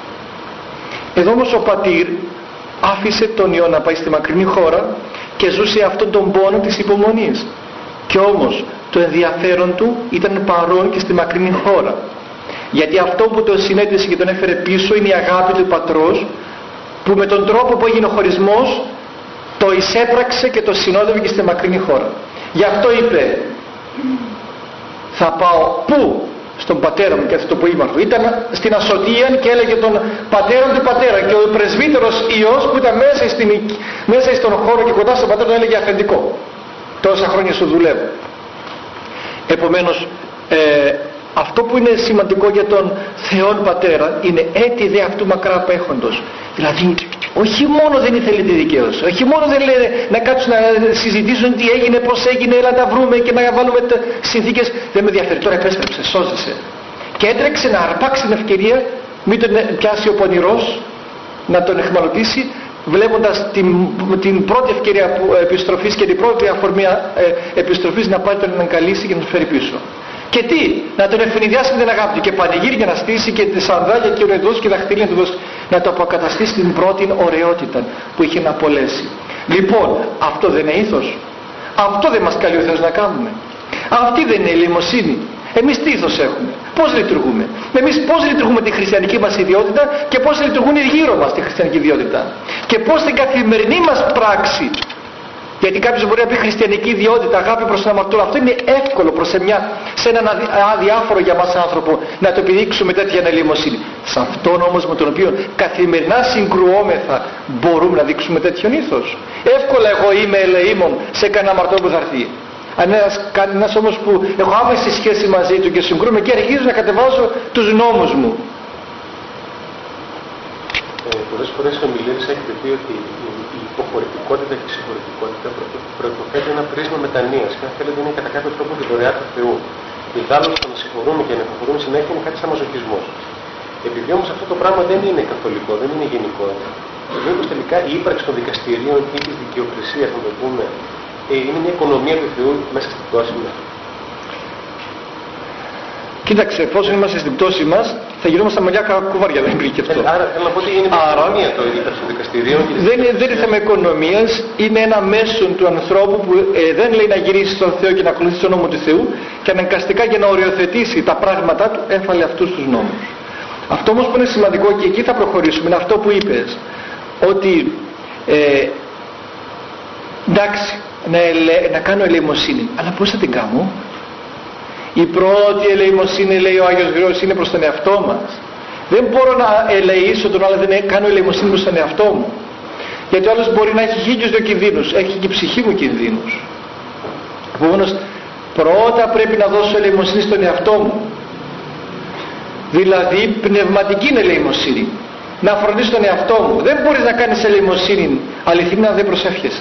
Εδώ όμως ο πατήρ άφησε τον Υιό να πάει στη μακρινή χώρα και ζούσε αυτόν τον πόνο της υπομονής. Και όμως το ενδιαφέρον του ήταν παρόν και στη μακρινή χώρα. Γιατί αυτό που τον συνέδεσε και τον έφερε πίσω είναι η αγάπη του πατρός, που με τον τρόπο που έγινε ο χωρισμός το εισέπραξε και το συνόδευε και στη μακρινή χώρα. Γι' αυτό είπε θα πάω πού? Στον πατέρα μου, και αυτό το ήμαρχο. Ήταν στην Ασωτία και έλεγε τον πατέρα του πατέρα, και ο πρεσβύτερος Υιός που ήταν μέσα στον χώρο και κοντά στον πατέρα τον έλεγε αφεντικό. Τόσα χρόνια σου δουλεύω. Επομένως αυτό που είναι σημαντικό για τον Θεόν Πατέρα είναι έτι δε αυτού μακρά απέχοντος. Δηλαδή όχι μόνο δεν ήθελε τη δικαίωση, όχι μόνο δεν λένε να κάτσουν να συζητήσουν τι έγινε, πώς έγινε, έλα να τα βρούμε και να βάλουμε συνθήκες, δεν με ενδιαφέρει, τώρα επέστρεψε, σώζεσαι. Και έτρεξε να αρπάξει την ευκαιρία, μην τον πιάσει ο πονηρός, να τον εχμαλωτήσει, βλέποντας την πρώτη ευκαιρία επιστροφής και την πρώτη αφορμή επιστροφής να πάει τον αναγκαλίσει και να τον φέρει πίσω. Και τι, να τον ευνηδιάσει με την αγάπη του και πανηγύρι για να στήσει και τη σανδάλια και ο και δαχτυλία να του δώσει, να το αποκαταστήσει την πρώτη ωραιότητα που είχε να απολέσει. Λοιπόν, αυτό δεν είναι ήθος? Αυτό δεν μας καλεί ο Θεός να κάνουμε? Αυτή δεν είναι η ελεημοσύνη? Εμείς τι ήθος έχουμε? Πώς λειτουργούμε? Εμείς πώς λειτουργούμε τη χριστιανική μας ιδιότητα και πώς λειτουργούν γύρω μας τη χριστιανική ιδιότητα? Και πώς στην καθημερινή μας πράξη? Γιατί κάποιος μπορεί να πει χριστιανική ιδιότητα, αγάπη προς τον αμαρτωλό. Αυτό είναι εύκολο σε έναν αδιάφορο για μας άνθρωπο να το επιδείξουμε τέτοια ελεημοσύνη. Σε αυτόν όμως με τον οποίο καθημερινά συγκρουόμεθα μπορούμε να δείξουμε τέτοιον ήθος? Εύκολα εγώ είμαι ελεήμων σε κανένα αμαρτωλό που θα έρθει. Αν ένας όμως που έχω άμεση σχέση μαζί του και συγκρούμε και αρχίζω να κατεβάζω τους νόμους μου. Πολλές φορές οι ομιλίες έχετε πει ότι η υποχωρητικότητα και η συγχωρητικότητα προϋποθέτει ένα πρίσμα μετανοίας και αν θέλετε είναι κατά κάποιο τρόπο τη δωρεά του Θεού. Ιδάλλως το να συγχωρούμε και να υποχωρούμε συνέχεια είναι κάτι σαν μαζοχισμός. Επειδή όμως αυτό το πράγμα δεν είναι καθολικό, δεν είναι γενικό, μήπως τελικά η ύπαρξη των δικαστηρίων ή της δικαιοκρισίας, να το πούμε, είναι μια οικονομία του Θεού μέσα στην πτώση μας? Κοίταξε, εφόσον είμαστε στην πτώση μας, θα γινόμαστε μαλλιά κουβάρια, δεν υπήρχε αυτό. Άρα θέλω να πω ότι είναι μια οικονομία το ύπαρξη των δικαστηρίων. Δεν είναι θέμα οικονομίας, είναι ένα μέσον του ανθρώπου που δεν λέει να γυρίσει στον Θεό και να ακολουθήσει τον νόμο του Θεού και αναγκαστικά για να οριοθετήσει τα πράγματά του έβαλε αυτούς τους νόμους. Αυτό όμως που είναι σημαντικό και εκεί θα προχωρήσουμε είναι αυτό που είπες, ότι εντάξει, να κάνω ελεημοσύνη, αλλά πώς θα την κάνω? Η πρώτη ελεημοσύνη, λέει ο Άγιος Γρηγόρης, είναι προς τον εαυτό μας. Δεν μπορώ να ελεήσω τον άλλο, δεν κάνω ελεημοσύνη προς τον εαυτό μου. Γιατί ο άλλος μπορεί να έχει χίλιους δύο κινδύνους, έχει και η ψυχή μου κινδύνους. Επομένως, Πρώτα πρέπει να δώσω ελεημοσύνη στον εαυτό μου. Δηλαδή πνευματική ελεημοσύνη. Να φροντίσω τον εαυτό μου. Δεν μπορείς να κάνεις ελεημοσύνη αληθινά αν δεν προσεύχεσαι.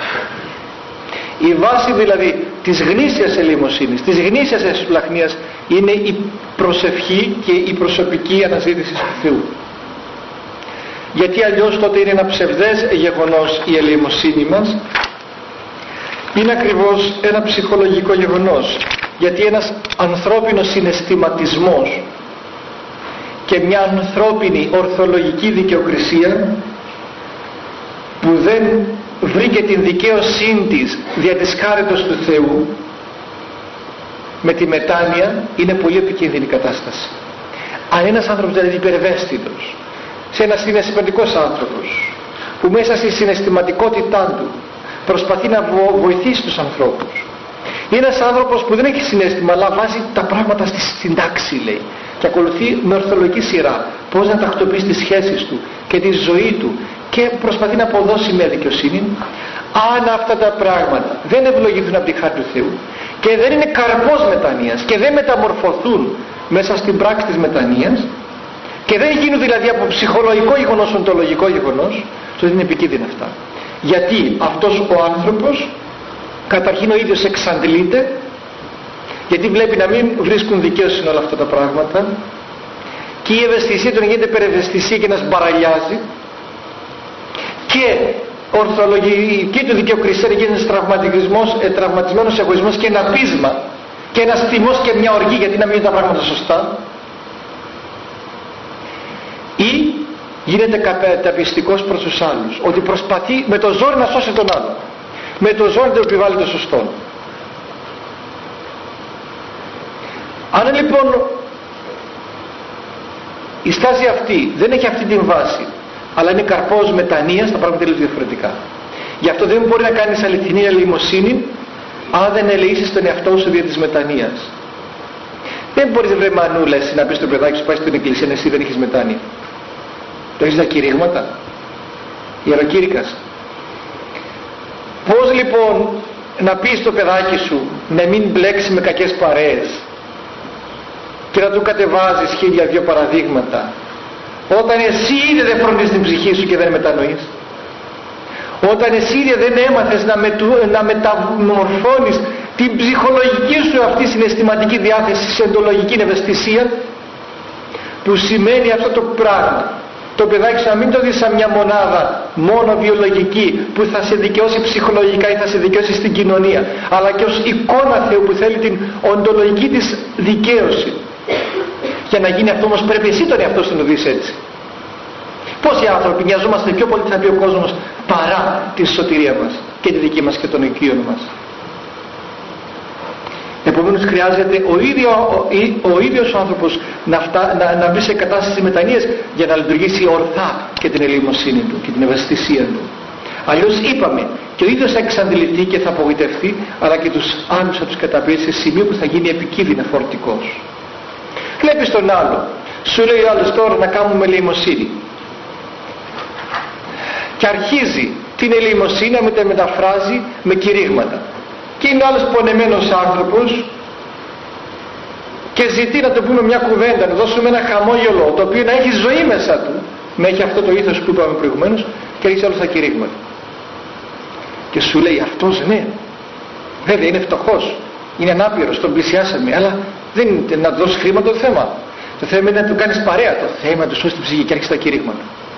Η βάση δηλαδή της γνήσιας ελεημοσύνης, της γνήσιας εσπλαχνίας είναι η προσευχή και η προσωπική αναζήτηση του Θεού. Γιατί αλλιώς τότε είναι ένα ψευδές γεγονός η ελεημοσύνη μας. Είναι ακριβώς ένα ψυχολογικό γεγονός. Γιατί ένας ανθρώπινος συναισθηματισμός και μια ανθρώπινη ορθολογική δικαιοκρισία που δεν βρήκε την δικαίωσή της δια της χάριτος του Θεού με τη μετάνοια, είναι πολύ επικίνδυνη κατάσταση. Αν ένας άνθρωπος δηλαδή υπερευαίσθητος, σε ένας συναισθηματικός άνθρωπος που μέσα στη συναισθηματικότητά του προσπαθεί να βοηθήσει τους ανθρώπους, είναι ένας άνθρωπος που δεν έχει συναίσθημα αλλά βάζει τα πράγματα στην τάξη, λέει, και ακολουθεί με ορθολογική σειρά πώς να τακτοποιήσει τις σχέσεις του και τη ζωή του και προσπαθεί να αποδώσει μια δικαιοσύνη. Αν αυτά τα πράγματα δεν ευλογηθούν από τη χάρη του Θεού και δεν είναι καρπός μετανοίας και δεν μεταμορφωθούν μέσα στην πράξη της μετανοίας και δεν γίνουν δηλαδή από ψυχολογικό γεγονός οντολογικό γεγονός, τότε είναι επικίνδυνα αυτά. Γιατί αυτός ο άνθρωπος καταρχήν ο ίδιος εξαντλείται, γιατί βλέπει να μην βρίσκουν δικαίωση όλα αυτά τα πράγματα, και η ευαισθησία του γίνεται υπερευαισθησία και να μπαραλιάζει, και ορθολογική του δικαιοκρισία γίνεται ένας τραυματισμένος εγωισμός και ένα πείσμα και ένας θυμός και μια οργή, γιατί να μην είναι τα πράγματα σωστά, ή γίνεται καταπιστικός προς τους άλλους, ότι προσπαθεί με το ζόρι να σώσει τον άλλο, με το ζόρι να επιβάλλει το σωστό. Αν λοιπόν η στάση αυτή δεν έχει αυτή την βάση, αλλά είναι καρπός μετανοίας, τα πράγματα είναι διαφορετικά. Γι' αυτό δεν μπορεί να κάνεις αληθινή ελεημοσύνη αν δεν ελεήσεις τον εαυτό σου δια της μετανοίας. Δεν μπορείς, βρε μανούλα, εσύ να πεις στο παιδάκι σου πάει στην εκκλησία εσύ δεν έχεις μετάνοια. Το έχεις τα κηρύγματα, ιεροκήρυκας. Πώς λοιπόν να πεις στο παιδάκι σου να μην μπλέξει με κακές παρέες και να του κατεβάζεις 1002 παραδείγματα, όταν εσύ ήδη δεν φροντίζεις την ψυχή σου και δεν μετανοείς, όταν εσύ ήδη δεν έμαθες να μεταμορφώνεις την ψυχολογική σου αυτή συναισθηματική διάθεση σε εντολογική ευαισθησία, που σημαίνει αυτό το πράγμα, το παιδάκι σου να μην το δεις σαν μια μονάδα μόνο βιολογική που θα σε δικαιώσει ψυχολογικά ή θα σε δικαιώσει στην κοινωνία, αλλά και ως εικόνα Θεού που θέλει την οντολογική της δικαίωση. Για να γίνει αυτό όμως πρέπει εσύ τον εαυτό σου να το δεις έτσι. Πόσοι άνθρωποι νοιαζόμαστε πιο πολύ τι θα πει ο κόσμος παρά τη σωτηρία μας και τη δική μας και των οικείων μας. Επομένως χρειάζεται ο ίδιος ο άνθρωπος να μπει σε κατάσταση μετανοίας για να λειτουργήσει ορθά και την ελεημοσύνη του και την ευαισθησία του. Αλλιώς είπαμε, και ο ίδιος θα εξαντληθεί και θα απογοητευτεί, αλλά και τους άλλους θα τους καταπιέσει σε σημείο που θα γίνει επικίνδυνα φορτικός. Βλέπεις τον άλλο, σου λέει ο άλλος τώρα να κάνουμε ελεημοσύνη. Και αρχίζει την ελεημοσύνη να μεταφράζει με κηρύγματα. Και είναι άλλος πονεμένος άνθρωπος και ζητεί να του πούμε μια κουβέντα, να δώσουμε ένα χαμόγελο το οποίο να έχει ζωή μέσα του, να έχει αυτό το ήθος που είπαμε προηγουμένως, και έχει όλα τα κηρύγματα. Και σου λέει αυτός ναι, βέβαια είναι φτωχός, είναι ανάπηρος, τον πλησιάσαμε, αλλά δεν είναι να του δώσει χρήμα το θέμα. Το θέμα είναι να του κάνεις παρέα, το θέμα να του σώσει την ψυχή και έρχεσαι τα κηρύγματα.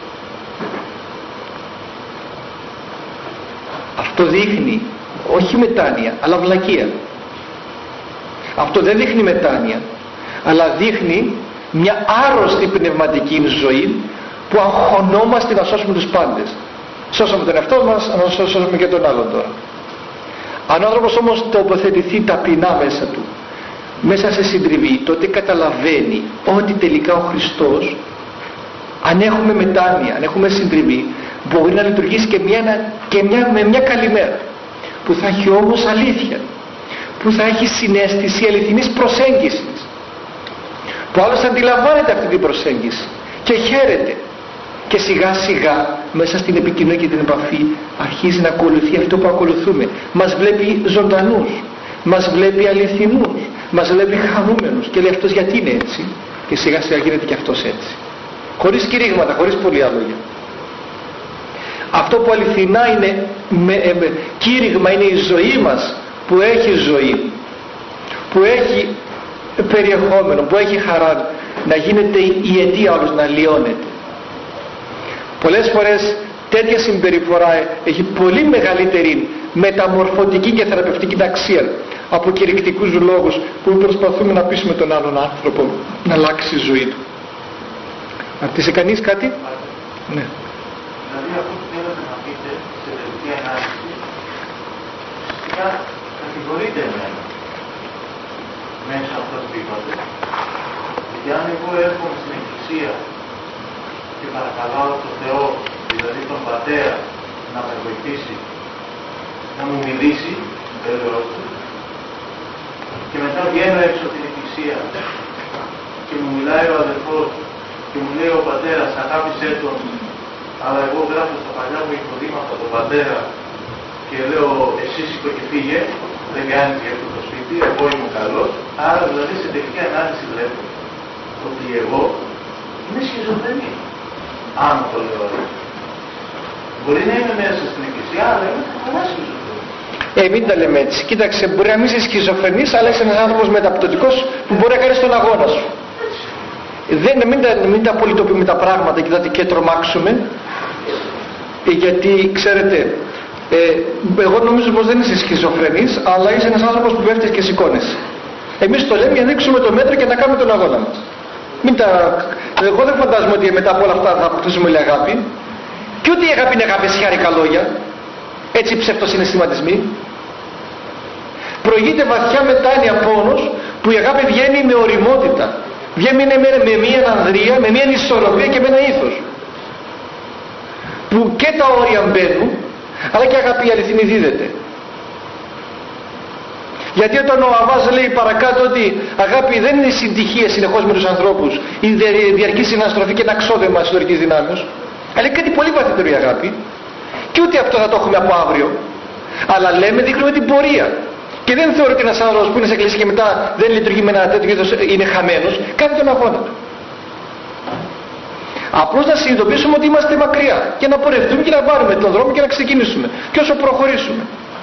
Αυτό δείχνει όχι μετάνοια, αλλά βλακεία. Αυτό δεν δείχνει μετάνοια, αλλά δείχνει μια άρρωστη πνευματική ζωή που αγχωνόμαστε να σώσουμε τους πάντες. Σώσαμε τον εαυτό μας, να σώσουμε και τον άλλον τώρα. Αν ο άνθρωπος όμως τοποθετηθεί ταπεινά μέσα του, μέσα σε συντριβή, τότε καταλαβαίνει ότι τελικά ο Χριστός, αν έχουμε μετάνοια, αν έχουμε συντριβή, μπορεί να λειτουργήσει με μια καλημέρα, που θα έχει όμως αλήθεια, που θα έχει συναίσθηση αληθινής προσέγγισης, που άλλος αντιλαμβάνεται αυτή την προσέγγιση και χαίρεται, και σιγά σιγά μέσα στην επικοινωνία και την επαφή αρχίζει να ακολουθεί αυτό που ακολουθούμε. Μας βλέπει ζωντανούς, μας βλέπει αληθινούς, μας βλέπει χαρούμενους και λέει αυτός γιατί είναι έτσι, και σιγά σιγά γίνεται και αυτός έτσι, χωρίς κηρύγματα, χωρίς πολλία λόγια. Αυτό που αληθινά είναι κήρυγμα είναι η ζωή μας που έχει ζωή, που έχει περιεχόμενο, που έχει χαρά, να γίνεται η αιτία όλους, να λιώνεται. Πολλές φορές τέτοια συμπεριφορά έχει πολύ μεγαλύτερη μεταμορφωτική και θεραπευτική αξία από κηρυκτικούς λόγους που προσπαθούμε να πείσουμε τον άλλον άνθρωπο να αλλάξει η ζωή του. Αρτήσε κανείς κάτι? Ναι. Δηλαδή αυτό που θέλετε να πείτε σε τελική ανάλυση, φυσικά κατηγορείτε εμένα μέσα από αυτό που είπατε, γιατί αν εγώ έρχομαι στην Εκκλησία και παρακαλάω τον Θεό, δηλαδή τον Πατέρα, να με βοηθήσει, να μου μιλήσει τέλος του, και μετά βγαίνω έξω από την Εκκλησία και μου μιλάει ο αδελφός και μου λέει ο Πατέρας αγάπησέ τον, αλλά εγώ γράφω στα παλιά μου υποδείγματα τον Πατέρα και λέω εσύ σηκώ και φύγε, δεν κάνεις για αυτό το σπίτι, εγώ είμαι καλός. Άρα δηλαδή σε τελική ανάλυση βλέπω ότι εγώ είμαι σχιζοφρενή. Αν το λέω έτσι. Μπορεί να είμαι μέσα στην Εκκλησία, αλλά είμαι καθαρά σχιζοφρενή. Μην τα λέμε έτσι. Κοίταξε, μπορεί να μην είσαι σχιζοφρενής, αλλά είσαι ένας άνθρωπος μεταπτωτικός που μπορεί να κάνεις τον αγώνα σου. Μην τα πολιτοποιούμε τα πράγματα και τρομάξουμε, γιατί ξέρετε, εγώ νομίζω πως δεν είσαι σχιζοφρενής, αλλά είσαι ένας άνθρωπος που πέφτεις και σηκώνεσαι. Εμείς το λέμε για να δείξουμε το μέτρο και να κάνουμε τον αγώνα μας. Εγώ δεν φαντάζομαι ότι μετά από όλα αυτά θα αποκτήσουμε όλη αγάπη, και ούτε η αγάπη είναι αγάπη χάρηκα λόγια, έτσι ψευτοσυναισθηματισμοί. Προηγείται βαθιά μετάνοια πόνος που η αγάπη βγαίνει με ωριμότητα, βγαίνει με μια ανδρεία, με μια ισορροπία και με ένα ήθος, που και τα όρια μπαίνουν, αλλά και η αγάπη αληθινή δίδεται. Γιατί όταν ο Αβάς λέει παρακάτω ότι αγάπη δεν είναι συντυχία συνεχώς με τους ανθρώπους, η διαρκή συναστροφή και ένα ξόδεμα ιστορικής δυνάμεως, αλλά είναι κάτι πολύ βαθύτερο η αγάπη, και ούτε αυτό θα το έχουμε από αύριο, αλλά λέμε, δείχνουμε την πορεία. Και δεν θεωρώ ότι ένας άνθρωπος που είναι σε εκκλησία και μετά δεν λειτουργεί με ένα τέτοιο είδος, είναι χαμένος, κάνει τον αγώνα του. Απλώς να συνειδητοποιήσουμε ότι είμαστε μακριά και να πορευτούμε και να πάρουμε τον δρόμο και να ξεκινήσουμε. Και όσο προχωρήσουμε.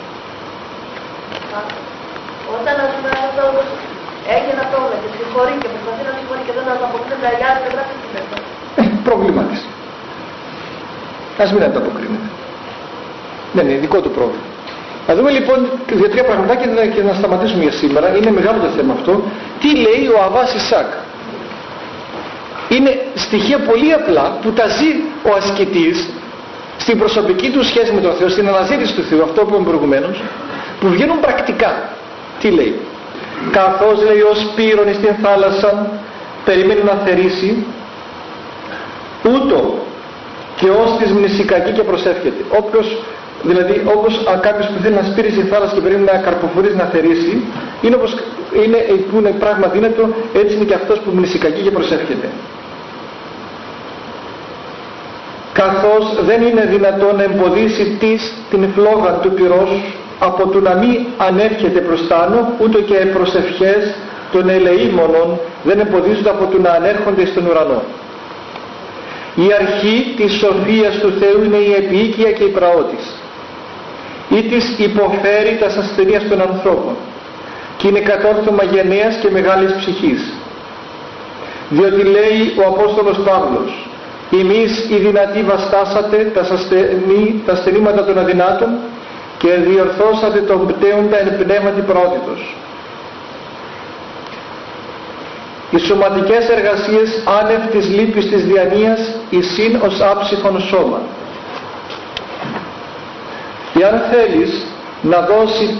Όταν ας πούμε ένας άνθρωπος έχει ένα πρόβλημα και συγχωρεί και προσπαθεί να συγχωρεί και δεν ανταποκρίνεται, η άλλη πλευρά τι γίνεται? Πρόβλημά της. Ας μην ανταποκρίνεται. Δεν είναι δικό του πρόβλημα. Να δούμε λοιπόν 2-3 πραγματάκια και να σταματήσουμε για σήμερα. Είναι μεγάλο το θέμα αυτό. Τι λέει ο Αβάς Ισάκ? Είναι στοιχεία πολύ απλά που τα ζει ο ασκητής στην προσωπική του σχέση με τον Θεό, στην αναζήτηση του Θεού, αυτό που είπαμε προηγουμένως, που βγαίνουν πρακτικά. Τι λέει? Καθώς λέει ο Σπύρων στην θάλασσα περιμένει να θερήσει, ούτω και ως της μνησικακή και προσεύχεται. Δηλαδή όπως κάποιος που θέλει να σπείρει στη θάλασσα και περιμένει να καρποφορήσει, να θερήσει, είναι όπως που είναι πράγμα δύνατο, έτσι είναι και αυτός που μνησικακή και προσεύχεται. Καθώς δεν είναι δυνατό να εμποδίσει την φλόγα του πυρός από το να μην ανέρχεται προς τ' άνω, ούτω και προσευχές των ελεήμονων δεν εμποδίζονται από το να ανέρχονται στον ουρανό. Η αρχή της σοφίας του Θεού είναι η επίοικια και η πραότης, ή της υποφέρει τας ασθενείας των ανθρώπων, και είναι κατόρθωμα γενναίας και μεγάλης ψυχής. Διότι λέει ο Απόστολος Παύλος, «Εμείς οι δυνατοί βαστάσατε τα ασθενήματα των αδυνάτων και διορθώσατε τον πτέοντα εν πνεύματι πραότητος». Οι σωματικές εργασίες άνευ της λύπης της διανοίας εισήν ως άψυχον σώμα. Εάν θέλεις να δώσεις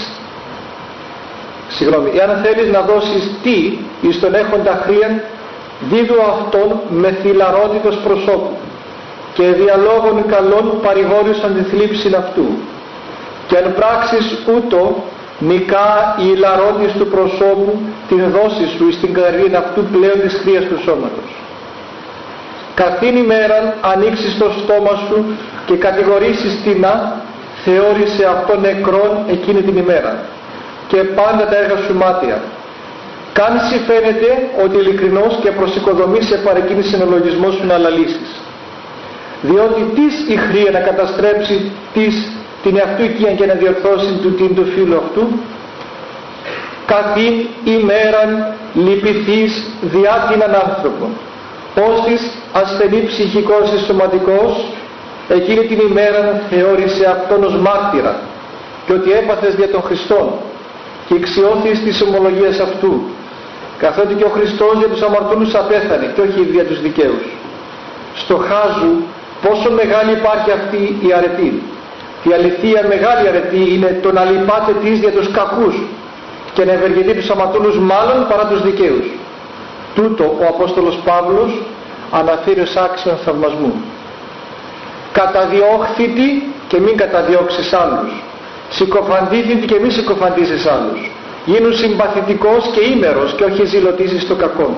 τι εις τον έχοντα χρήαν, δίδου αυτόν με θυλαρότητος προσώπου και διαλόγων καλών παρηγόρησαν τη θλίψη αυτού, και αν πράξεις ούτω νικά η ηλαρότης του προσώπου την δόση σου εις την καρδία αυτού πλέον της χρίας του σώματος. Καθήν ημέραν ανοίξεις το στόμα σου και κατηγορήσεις τινά, θεώρησε αυτό νεκρόν εκείνη την ημέρα, και πάντα τα έργα σου μάταια. Καν συμφαίνεται ότι ειλικρινώς και προσοικοδομείς σε παρεκκίνη συνολογισμό σου να λαλήσεις. Διότι τις η χρία να καταστρέψει την εαυτού οικία και να διορθώσει του φίλου αυτού, καθήν ημέραν λυπηθείς διά τίναν άνθρωπο, ώστις ασθενή ψυχικός ή σωματικός, εκείνη την ημέρα θεώρησε αυτόν ως μάρτυρα και ότι έπαθες δια των Χριστών και εξιώθης της ομολογίας αυτού, καθότι και ο Χριστός για τους αμαρτωλούς απέθανε και όχι δια τους δικαίους. Στο χάζου πόσο μεγάλη υπάρχει αυτή η αρετή. Η αληθεία μεγάλη αρετή είναι το να λυπάται της για τους κακούς και να ευεργετεί τους αμαρτωλούς μάλλον παρά τους δικαίους. Τούτο ο Απόστολος Παύλος αναφέρει ως άξιον θαυμασμού. Καταδιώχθητη και μην καταδιώξεις άλλους. Συκοφαντήθητη και μην συκοφαντήσεις άλλους. Γίνουν συμπαθητικός και ήμερος και όχι ζηλωτήσεις το κακό.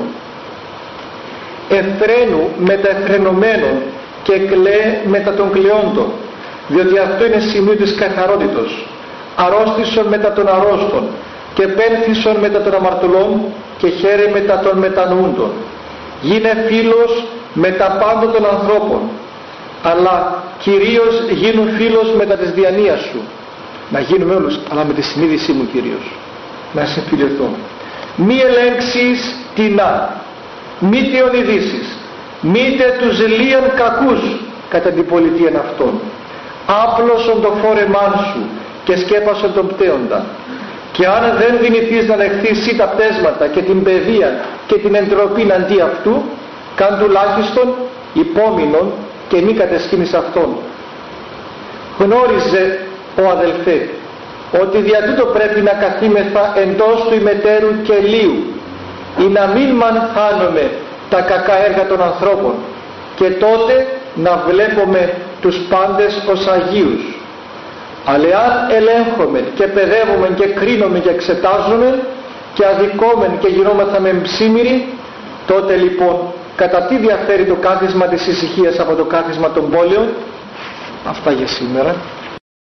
Εφραίνου μετα εφρενωμένων και κλαίε μετά των κλαιόντων, διότι αυτό είναι σημείο της καθαρότητος. Αρρώστησον μετά των αρρώστων και πένθησον μετά των αμαρτωλών και χαίρε μετά των μετανοούντων. Γίνε φίλος μετά πάντων των ανθρώπων, αλλά κυρίως γίνουν φίλος μετά της διανοίας σου. Να γίνουμε όλους, αλλά με τη συνείδησή μου κυρίως. Να συμφιλειωθώ. Μη ελέγξεις τινά, μη θεονιδήσεις, μήτε τους λίαν κακούς κατά την πολιτείαν αυτών. Άπλωσον το φόρεμάν σου και σκέπασον τον πτέοντα. Και αν δεν δυνηθείς να δεχθείς ή τα πτέσματα και την παιδεία και την εντροπή αντί αυτού, καν τουλάχιστον υπόμεινον και μη κατεσχύνεις αυτόν. Γνώριζε ο αδελφέ ότι δια τούτο πρέπει να καθήμεθα εντός του ημετέρου κελίου ή να μην μανθάνουμε τα κακά έργα των ανθρώπων και τότε να βλέπουμε τους πάντες ως Αγίους. Αλλά αν ελέγχομαι και παιδεύομαι και κρίνομαι και εξετάζομαι και αδικόμεν και γινόμεθα με ψήμυροι, τότε λοιπόν κατά τι διαφέρει το κάθισμα της ησυχίας από το κάθισμα των πόλεων? Αυτά για σήμερα.